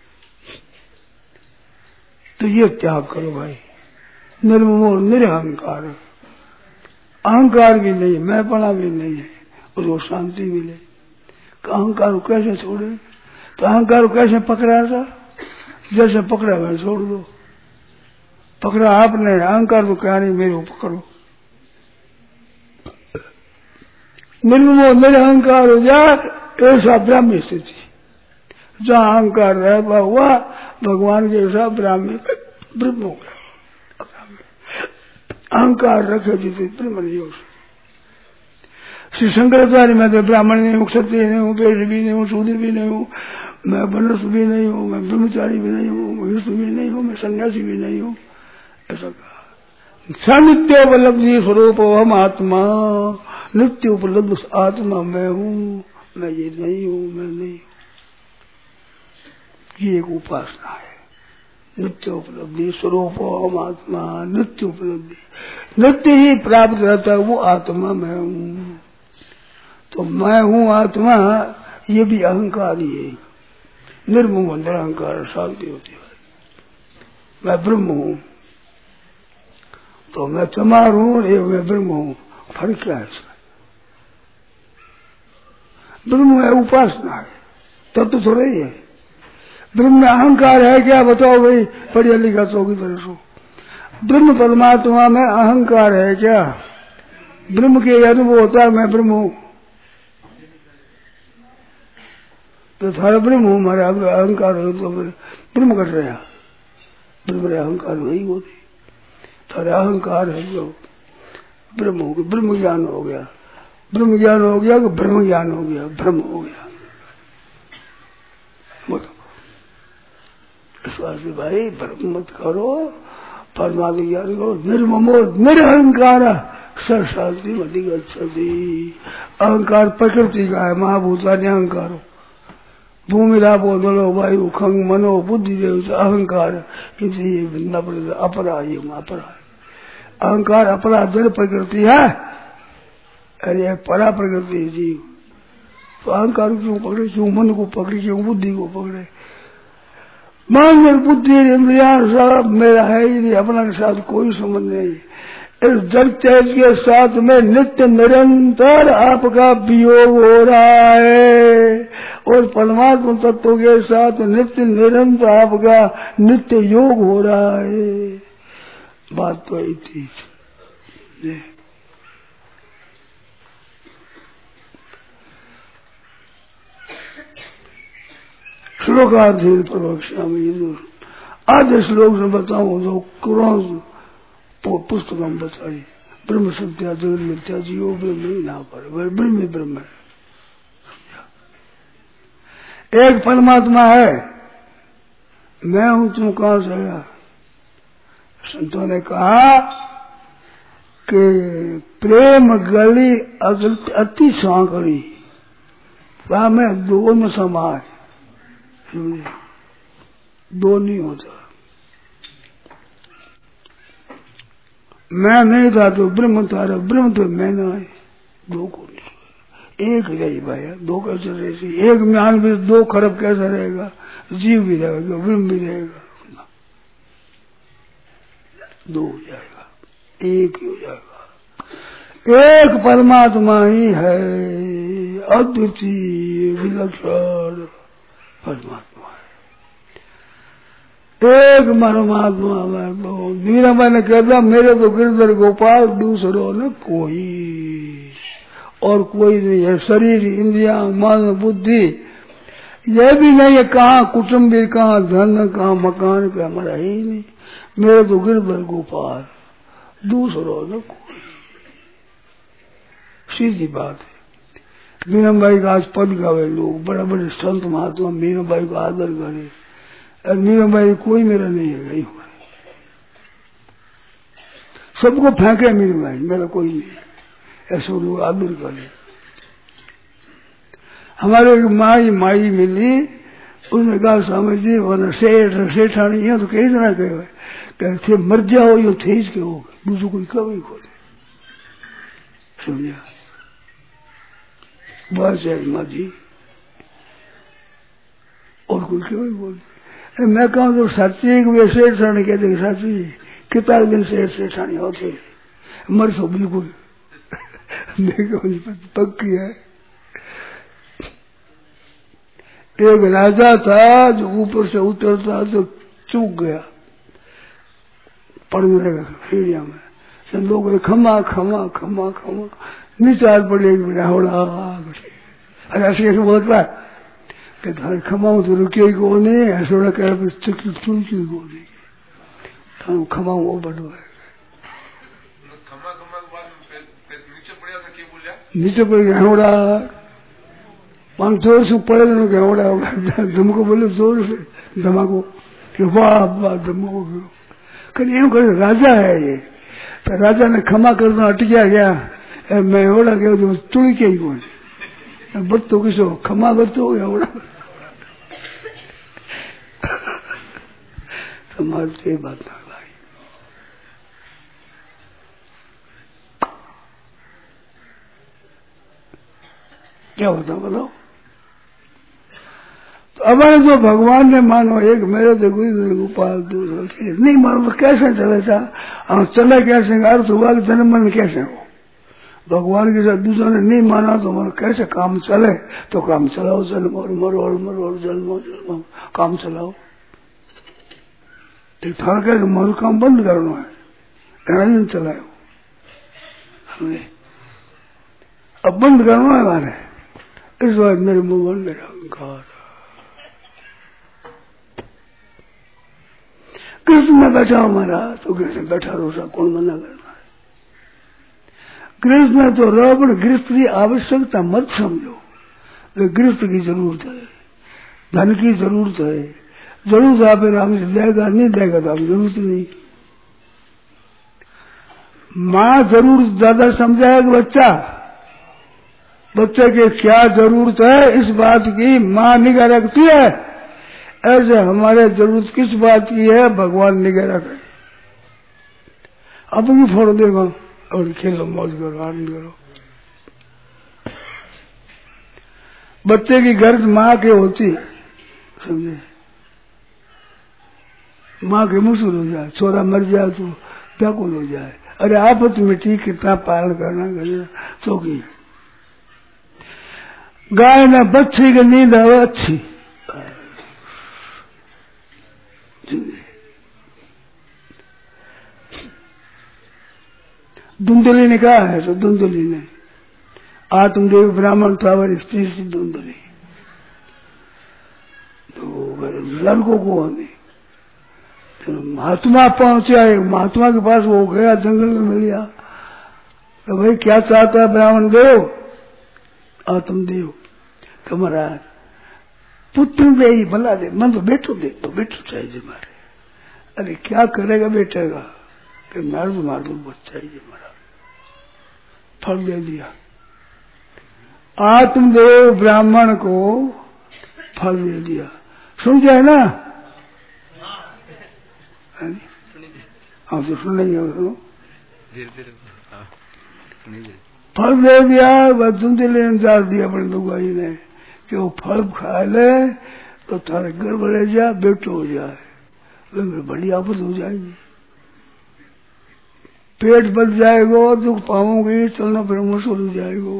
तो ये त्याग करो भाई। निर्मोह निरहंकार, अहंकार भी नहीं, मैंपना भी नहीं है, उसको शांति मिले। अहंकार को कैसे छोड़े, तो अहंकार को कैसे पकड़ा था, जैसे पकड़ा मैं छोड़ दो। पकड़ा आपने अहंकार को क्या नहीं मेरे को पकड़ो। निर्मोह निरहंकार हो जाए ऐसा ब्राह्मी स्थिति, जहाँ अहंकार रहता हुआ भगवान के ऐसा ब्राह्मी ब्रह्म हो गया। अहंकार रखे जिसे ब्रह्म नहीं हो। श्री शंकराचार्य मैं तो ब्राह्मण नहीं हूँ, क्षत्रिय नहीं हूँ, वैश्य भी नहीं हूँ, शूद्र भी नहीं हूँ, मैं वनस्थ भी नहीं हूँ, मैं ब्रह्मचारी भी नहीं हूँ, मैं हिंसु भी नहीं हूँ, मैं सन्यासी भी नहीं हूँ, ऐसा कहा। सानिध्य उपलब्धि स्वरूप हम आत्मा, नित्य उपलब्ध आत्मा मैं हूँ, मैं ये नहीं हूँ, मैं नहीं हूँ। ये एक उपासना है। नित्य उपलब्धि स्वरूप हम आत्मा, नित्य उपलब्धि, नित्य ही प्राप्त रहता है वो आत्मा मैं हूँ। तो मैं हूँ आत्मा, ये भी अहंकार ही है। निर्मम अंदर अहंकार शांति होती है। मैं ब्रह्म हूँ, तो मैं चमार हूँ, ये मैं ब्रह्म हूँ। फर्क क्या है इसमें? ब्रह्म है उपासना है, तब तो थोड़ा ही है। ब्रह्म में अहंकार है क्या? बताओ भाई, पढ़िया लिखा चौकी तरह सो। ब्रह्म परमात्मा में अहंकार है क्या? ब्रह्म के अनुभव होता है मैं ब्रह्म हूँ, तो थारा ब्रह्म हूँ, हमारा अहंकार हो तो ब्रह्म कर रहे हैं। ब्रह्म अहंकार वही होती, थारा अहंकार है जो ब्रह्म हो गया। ब्रह्म ज्ञान हो गया, ब्रह्म ज्ञान हो गया कि ब्रह्म ज्ञान हो गया, ब्रह्म हो गया। इस वास्ते भाई ब्रह्म मत करो, परमात्मा ज्ञान करो। निर्ममो निरहंकार सर शांति मति गच्छति। अहंकार प्रकृति का है, महाभूतानि अहंकार। भूमि रापो दलो वायु खंग मनो बुद्धि देव अहंकार, इसलिए भिन्ना पड़ेगा। अपरा ये अपरा अहंकार, अपरा जड़ प्रकृति है, अरे परा प्रकृति जीव। तो अहंकार क्यों पकड़े? क्यों मन को पकड़े? क्यों बुद्धि को पकड़े? मन बुद्धि इंद्रिया सब मेरा है ही नहीं, अपना के साथ कोई संबंध नहीं। इस जड़ तेज के साथ में नित्य निरंतर आपका वियोग हो रहा है, और परमात्मा तत्व के साथ नित्य निरंतर आपका नित्य योग हो रहा है। बात तो यही थी। श्लोकाधीन प्रवक्ष्यामि। आधे श्लोक से बताऊं तो कुरान पुस्तक हम बताइए। ब्रह्म सत्या जगत मिथ्या जीवो ब्रह्म ही ना पर ब्रह्म ब्रह्म है। एक परमात्मा है, मैं हूं, तुम कहां से आया? संतों ने कहा कि प्रेम गली अति सांकड़ी, वहां में दो न समाए, दो नहीं होता। मैं नहीं था तो ब्रह्म था, ब्रह्म तो मैं ना है, दो को नहीं। एक रही भाई, दो कैसे रहेगी? एक म्यान भी 2 खरब कैसे रहेगा? जीव भी रहेगा, ब्रह्म भी रहेगा, 2 हो जाएगा, एक ही हो जाएगा। एक परमात्मा ही है, अद्वितीय विलक्षण परमात्मा है। एक परमात्मा में तो मीरा मैंने कहता मेरे तो गिरधर गोपाल दूसरों ने कोई और कोई नहीं है। शरीर इंद्रिया मन बुद्धि यह भी नहीं है, कहाँ कुटुम्ब भी, कहाँ धन, कहाँ मकान, का हमारा ही नहीं। मेरे तो गिरधर गोपाल दूसरों ने कोई। सीधी बात है। मीराबाई का आज पद गावे लोग, बड़े बड़े संत महात्मा मीराबाई को आदर करे, और मीराबाई कोई मेरा नहीं है, गई हुआ सबको फेंके मीराबाई, मेरा कोई नहीं, ऐसे लोग आदर करे। हमारे एक माई मिली, उसने कहा स्वामी जी वरना सेठ सेठानी यहाँ तो कई तरह कहे मर जाओ, यो थे के हो, दूसरों कोई कभी खोले, समझा? बस है माँ जी, और कोई कभी बोलते। मैं कहूँ तो सच्ची वे सेठानी कहते सच्ची कितना दिन सेठानी होते मर सो बिल्कुल पक्की है। एक राजा था जो ऊपर से उतरता तो चूक गया पड़ने लगा सीढ़िया में, सब लोग खमा खमा खमा खमा नीचार पड़े अरे ऐसे कैसे बोलता है कि खमाऊ तो रुके को नहीं, ऐसा कह चुकी को नहीं खमाऊ वो बढ़वाए नीचे पड़ गया होड़ा पान जोर से पड़े होड़ा धमको बोले जोर से धमाको कि वाह वाह धमको कहीं करे राजा है ये तो राजा ने क्षमा करना अटकिया गया, मैं ओड़ा गया तो तुड़ी के ही कौन बत्तो किसो क्षमा बत्तो हो गया ओड़ा समाज से बात ना भाई। क्या होता बताओ। तो अब जो भगवान ने मानो एक मेरे तो गुरु गोपाल दूर नहीं मानो तो कैसे चले था, और चले कैसे अर्थ हुआ कि जन्म में कैसे हो। भगवान के साथ दूसरों ने नहीं माना तो हमारा कैसे काम चले, तो काम चलाओ, जन्म और मरो और मरो और जन्मो जन्मो काम चलाओ। तो थार कह मारो काम बंद करना है, नहीं चलाओ हमने अब बंद करना है हमारे। इस बार मेरे मुंह बंद मेरा अहंकार कृष्ण में बैठा हमारा तो कृष्ण बैठा रोसा कौन मना करना है। गृहस्थ में तो रावण गृहस्थ की आवश्यकता मत समझो, वे गृहस्थ की जरूरत है, धन की जरूरत है, जरूरत आप राम से देगा नहीं देगा तो आप जरूरत नहीं। माँ जरूर ज्यादा समझाएगा बच्चा, बच्चे की क्या जरूरत है इस बात की माँ निगाह रखती है, ऐसे हमारे जरूरत किस बात की है भगवान निगाह रखे। अब भी फोड़ देगा और खेलो मौज करो आनंद करो। बच्चे की गर्ज माँ के होती समझे, माँ के मुश्किल हो जाए, छोरा मर जाए तो व्याकुल हो जाए, अरे आपत मिट्टी कितना पालन करना करना चौकी। गाय न बच्ची की नींद आवे अच्छी, धुंधली ने कहा है तो धुंधली ने आत्मदेव ब्राह्मण था और स्त्री से धुंधली तो लड़कों को हमें तो महात्मा पहुंचा, एक महात्मा के पास वो गया, जंगल में मिल गया तो भाई क्या चाहता है ब्राह्मण देव आत्मदेव, तो महाराज पुत्र दे ही भला दे, मन तो बेटो दे तो बेटो चाहिए मारे। अरे क्या करेगा बेटेगा कि मार दो बच्चा चाहिए महाराज। फल दे दिया, आत्मदेव ब्राह्मण को फल दे दिया। सुन जाए ना, हाँ तो सुनेंगे फल दे दिया। वह धुंधले इंतजार दिया अपने लुगाई ने कि वो फल खा ले तो थारे घर बढ़े जा बेटो हो जाए, बड़ी आफत हो जाएगी, पेट बच जाएगा, दुख पाऊंगी, चलना फिर मुश्किल हो जाएगा।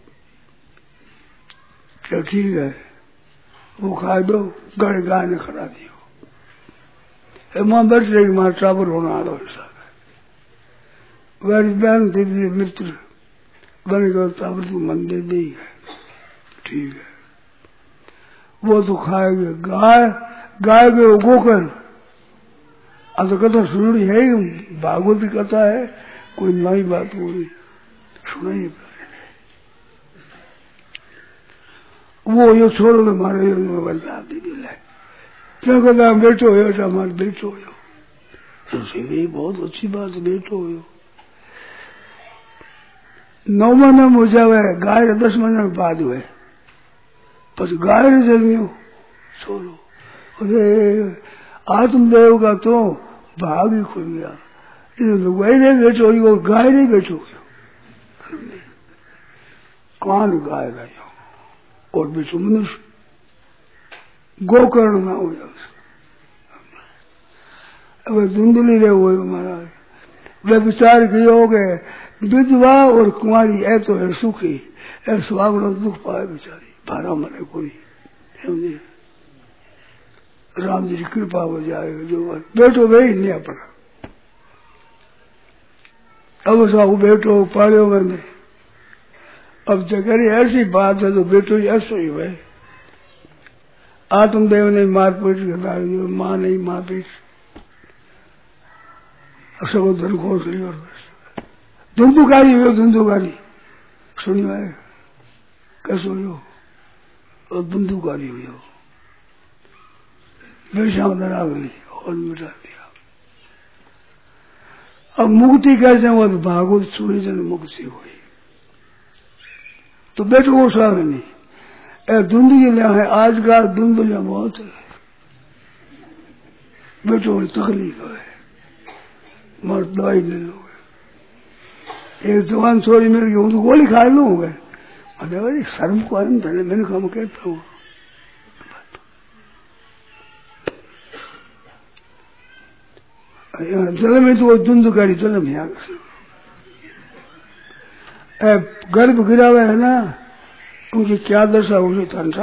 क्या ठीक है वो खा दो, गड़े गाय ने खड़ा दियो, मां बैठ रहेगी, मां टावर होना आलो हिसाब है। मेरी बहन दीदी मित्र बन गए टावर तो मंदिर नहीं है, ठीक है वो तो खाएंगे। गाय गाय के उगोकर अब तो कथा सुनी है, भागवत की कथा है, कोई नई बात पूरी सुनाई। वो यो छोड़ो के मारे दीदी लाए क्या कहता बेटो हो हमारे बेटो हो तो भी बहुत अच्छी बात बेटो हो। 9 महीने में हो जावे गाय 10 महीने में बाद हुए बस गाय ने जन्मियो छोड़ो। अरे आत्मदेव का तो भाग ही खुल गया, वही नहीं बैठो और गाय नहीं बैठो कौन गाय रहे और बैठो मनुष्य गोकर्ण ना हो जाए। अब धुंधली रहे हुए महाराज वे विचार किए हो गए विधवा और कुंवारी है तो है सुखी है, सुहागण दुख पाए बेचारी भारा मरे कोई समझे। राम जी की कृपा हो जाएगा जो बेटो वही नहीं अपना। अब साहू बेटो पालो मैंने, अब जगह ऐसी बात है तो बेटो ऐसा ही हुए। आत्मदेव ने मार पीट कर माँ नहीं माँ पीट सब धन खोस ली और बस धुंधुकारी हुई धुंधुकारी सुनी है कैसे हुई और धुंधुकारी हुई हो बेशाम दराग ली और मिटा दिया। अब मुक्ति कैसे हुआ? तो भागवत सुनी जन मुक्ति हुई। तो बैठो वो स्वामी नहीं धुंधली ले है आज का धुंधलिया बहुत है। बैठो तकलीफ है मर दवाई ले लो। एक जवान छोरी मिल गई वो तो गोली खा लूंगा। अरे भाई शर्म को आनंद पहले मैंने काम कहता हूँ जल में तो वो धुंधकारी जल में गर्भ गिरा हुआ है ना उनकी क्या दशा होगी?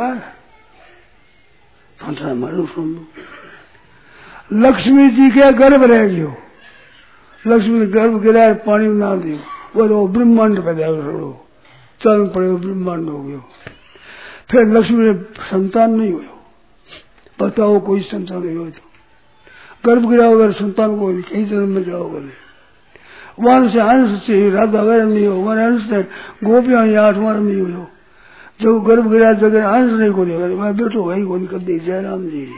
संसार मालूम सुन लो। लक्ष्मी जी के गर्भ रह गयो। लक्ष्मी ने गर्भ गिरा पानी ना दियो वो ब्रह्मांड पैदा हो चल पड़े ब्रह्मांड हो गयो। फिर लक्ष्मी ने संतान नहीं हुआ। बताओ कोई संतान नहीं हो तो गर्भ गिरा अगर संतान को कहीं जन्म में जाओ बोले वहां से अंश से राधा वैर नहीं हो वहां अंश से गोपियां 8वां नहीं हो जो गर्भ गिरा जगह अंश नहीं को मैं बैठो वही को निकल दी जयराम जी।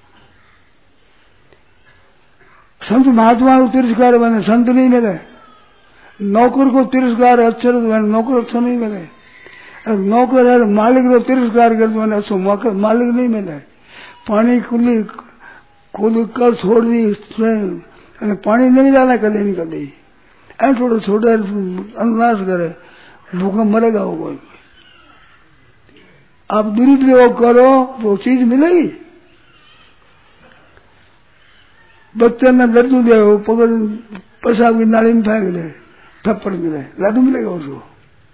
संत महात्मा को तिरस्कार बने संत नहीं मिले। नौकर को तिरस्कार अक्षर नौकर अच्छा नहीं मिले। नौकर है मालिक को तिरस्कार करते मैंने अच्छो मालिक नहीं मिले। पानी खुली खुद कर छोड़ दी पानी नहीं डाला कदे नहीं कदे ऐ थोड़ा छोटा अनुनाश करे भूखा मरेगा वो कोई। आप दुरुपयोग करो तो चीज मिलेगी। बच्चे ने लड्डू दे पकड़ पेशाब की नाली में फेंक दे थप्पड़ मिले लड्डू मिलेगा उसको।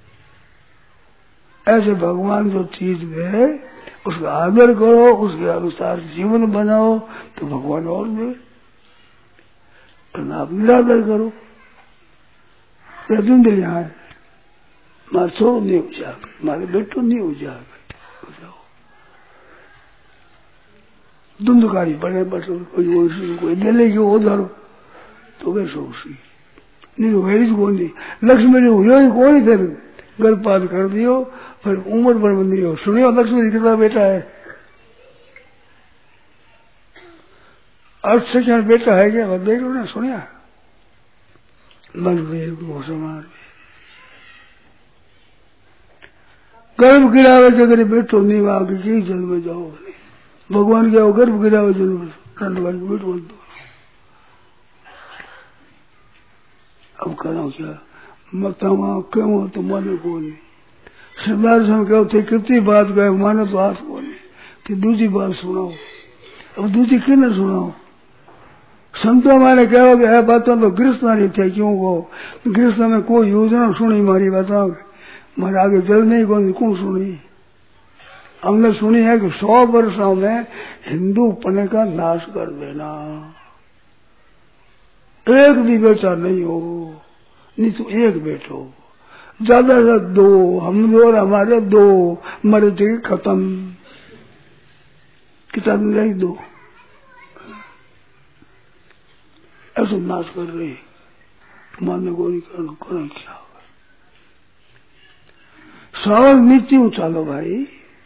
ऐसे भगवान जो चीज दे उसका आदर करो उसके अनुसार जीवन बनाओ तो भगवान और दे। आप निरादर करो ये दुनिया है मारे छोड़ो नहीं हो जाए मारे बेटो नहीं हो जाए धुंधकारी बड़े बटो कोई ले लेगी वो धरो तो वैसे उसी नहीं वही को नहीं। लक्ष्मी जी हुई ही कोई फिर गर्भपात कर दियो फिर उम्र पर नहीं हो सुनियो लक्ष्मी जी कितना बेटा है 8 सेकंड बेटा है क्या देख लो ना सुनिया बलदेव को समार गर्भ गिरावे जगह बैठो नहीं आगे की जल में जाओ भगवान क्या गर्भ गिरावे जरूर ठंड भाई बैठो अब करो क्या मतावा क्यों तो माने को नहीं सरदार साहब कहो थे कितनी बात कहे मानो तो हाथ को नहीं कि दूसरी बात सुनाओ। अब दूसरी क्यों न सुनाओ? संतों माने कहो कि है बातों तो गृहस्थ नहीं थे क्यों को गृहस्थ में कोई योजना सुनी मारी बताओ मारे आगे जल नहीं कौन सुनी? हमने सुनी है कि 100 वर्षों में हिंदू पने का नाश कर देना एक भी बेटा नहीं हो नहीं तो एक बेटो ज्यादा से 2 हम 2 और हमारे 2 मरे थे खत्म किताब नहीं 2 ऐसा नाश कर रहे मानने को नहीं करना क्या होगा? सवाल नीति उछालो भाई।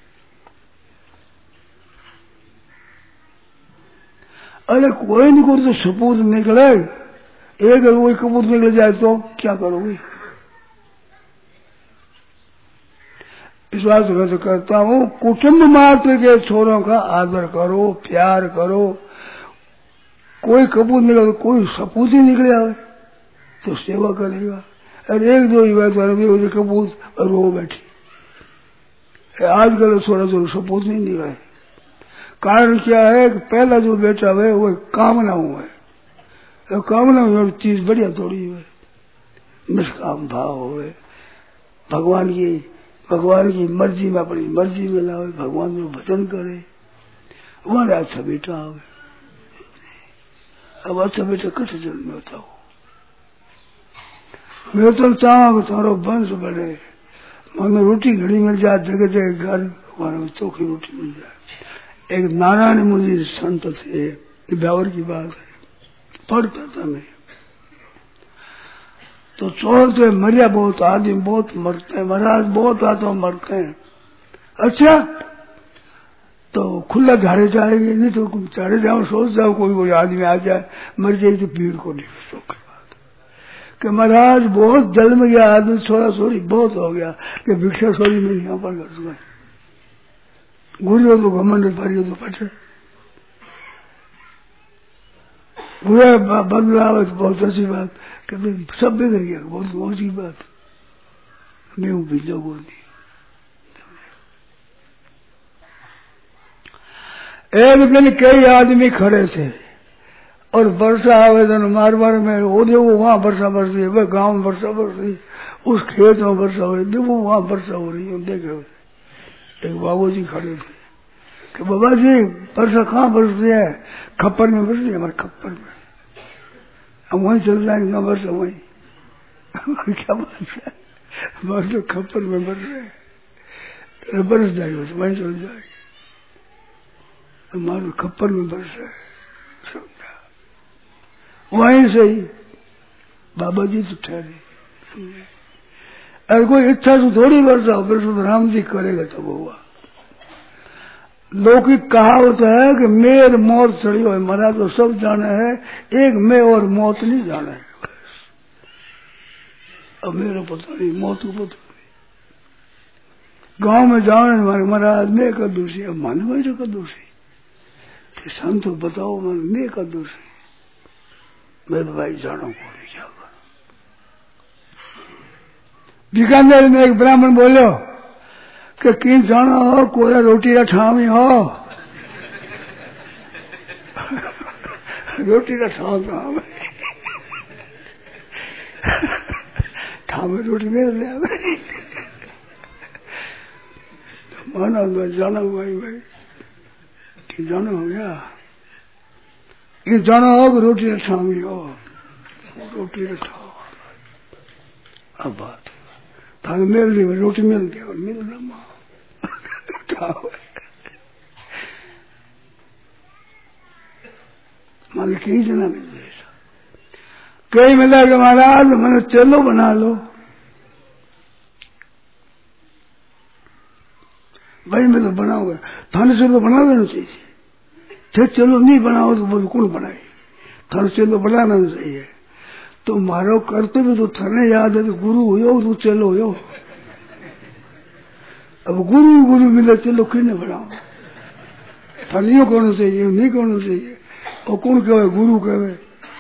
अरे कोई नहीं करो तो सपूत निकले एक कोई कपूत निकल जाए तो क्या करोगे? इस बात से करता हूँ कुटुंब मात्र के छोरों का आदर करो प्यार करो। कोई कपूत निकल कोई सपूत ही निकले आवे तो सेवा करेगा। अरे 1-2 ही बात कपूत रो बैठी आजकल थोड़ा जो सपूत नहीं निकले। कारण क्या है कि पहला जो बेटा है वो कामना हुआ है कामना हुई चीज बढ़िया थोड़ी है निष्काम भाव हो भगवान की मर्जी में अपनी मर्जी में लावे भगवान को भजन करे हमारे अच्छा बेटा आवे। अब अच्छा बेटा कट जन्म में होता हो मैं तो चाहूँ तारो वंश बढ़े मानो रोटी घड़ी मिल जाए जगह जगह घर हमारे चोखी रोटी मिल जाए। एक नारायण मुनि संत थे ब्यावर की बात है पढ़ता था मैं तो छोड़ते मरिया बहुत आदमी बहुत मरते हैं महाराज बहुत आत्मा मरते हैं। अच्छा तो खुला झाड़े जाएंगे नहीं तो झाड़े जाओ सोच जाओ कोई आदमी आ जाए मर जाए तो भीड़ को नहीं शोक की बात कि महाराज बहुत जल में गया आदमी, छोरा छोरी बहुत हो गया कि भिक्षा छोरी में यहाँ पर कर चुका। गुरु तो घमंड भरियो तो पटे बुरा बदलाव तो बहुत अच्छी बात, कभी सब बिगड़ गया, बहुत मौज की बात। मैं हूँ बीजा बोलती। एक दिन कई आदमी खड़े थे और वर्षा आवेदन मार में वो देखो वहां वर्षा बरस रही है, वह गांव में वर्षा बरस रही, उस खेत में वर्षा हो रही, देखो वहां वर्षा हो रही है। देखे एक बाबू जी खड़े थे कि बाबा जी वर्षा कहाँ बरस रही है? खप्पर में बरस रही है, हमारे खप्पर में। हम वहीं चल जाएंगे वर्षा वहीं। क्या बात है, वर्षा खप्पर में बरस रहे, बरस जाएगी तो वहीं चल जाएगी। हमारे खप्पर में बरस रहे, समझा? वहीं से ही बाबा जी तो ठहरे। अगर कोई इच्छा से थोड़ी वर्षा हो, फिर तो राम जी करेगा तब हुआ। लौकिक कहावत है कि मेर मौत चढ़ी हो, मरा तो सब जाना है, एक मैं और मौत नहीं जाना है। अब मेरा पता नहीं, मौत को पता नहीं। गांव में जाने हमारे महाराज मैं कर दूसरी, अब मान वही कर दूसरी संत बताओ मैं कर दूसरी, मैं तो भाई जाना को नहीं क्या करूं। बीकानेर में एक ब्राह्मण बोलो कि कहीं जाना हो, कोई रोटी का ठामी हो। रोटी का ठाम कहाँ ठामे रोटी मिल रहा माना जाना हुआ भाई कि जाना हो गया, ये जाना हो कि रोटी का ठामी हो, रोटी का ठाम। अब बात थाने मिल रही, रोटी मिल गया और मिल रहा माँ मान कई जना मिल गए, कई मिला के महाराज मैंने चलो बना लो। भाई मैं तो बनाऊंगा, थाने चलो बना देना चाहिए। चलो नहीं बनाओ तो बोल कौन बनाए, थाने चलो बनाना चाहिए। तो मारो करते भी तो थाने याद है, तो गुरु हो तो चलो हो। अब गुरु मिले चलो किन्ने बनाओ, थानियों कौन चाहिए नहीं कौन चाहिए, और कौन कहे गुरु कहे।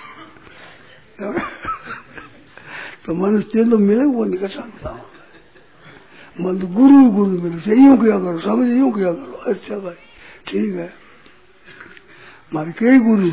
तो मन चलो मिले वो नहीं कर सकता, मन तो गुरु मिले से यूं क्या करो, समझ यूं क्या करो। अच्छा भाई ठीक है, मारे कई गुरु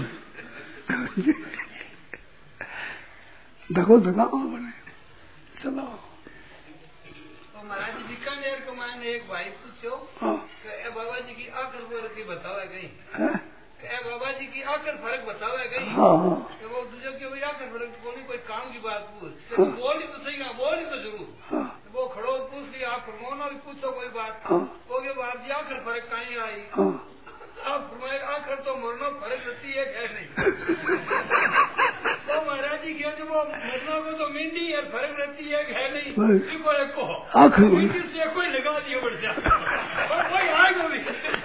देखो बने चलो। तो महाराज जी बीकानेर को मैंने एक भाई पूछो बाबा जी की आखिर फर्क की बतावा गई, बाबा जी की आखिर फर्क बतावा गई। वो दूसरे के वही आखिर फर्क कोई काम की बात पूछ, बोली तो सही ना, बोली तो जरूर। वो खड़ो पूछ लिया, आप फरमाना भी पूछो कोई बात, वो के बाप जी आखिर फर्क कहीं आई। आप फरमाए आखिर तो मरना फर्क रहती है नहीं। तो महाराज जी क्या, वो मरना को तो मिंडी है, फर्क रहती है नहीं। आखिर से कोई लगा दिया बढ़ जाता, कोई आएगा भी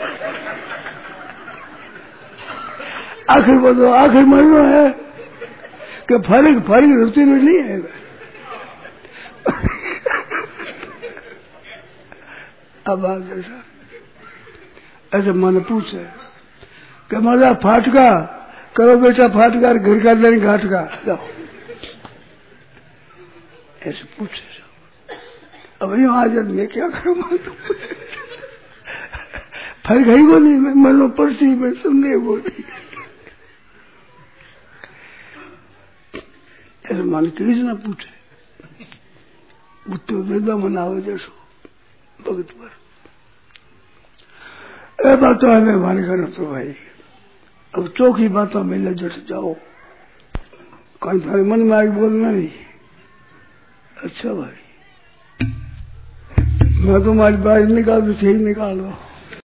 आखिर बोलो, आखिर मरना है कि फर्क रहती नहीं है। अब जैसा ऐसे मन पूछे कि मजा फाटका करो बेटा, फाटका घर का दिन घाट का जाओ, ऐसे पूछे सब। अब यूं आज मैं क्या करूँ, फर्क है को नहीं, मैं मनो पड़ती मैं सुनने बोली। ऐसे मन किस ना पूछे, बुट्टो वेदा मनावे जैसो भगत पर ए बातों है मैं मान कर तो भाई। अब चौकी बातों में लजट जाओ, कहीं थारे मन में आगे बोलना नहीं। अच्छा भाई मैं तुम्हारी बात निकाल दो, सही निकालो।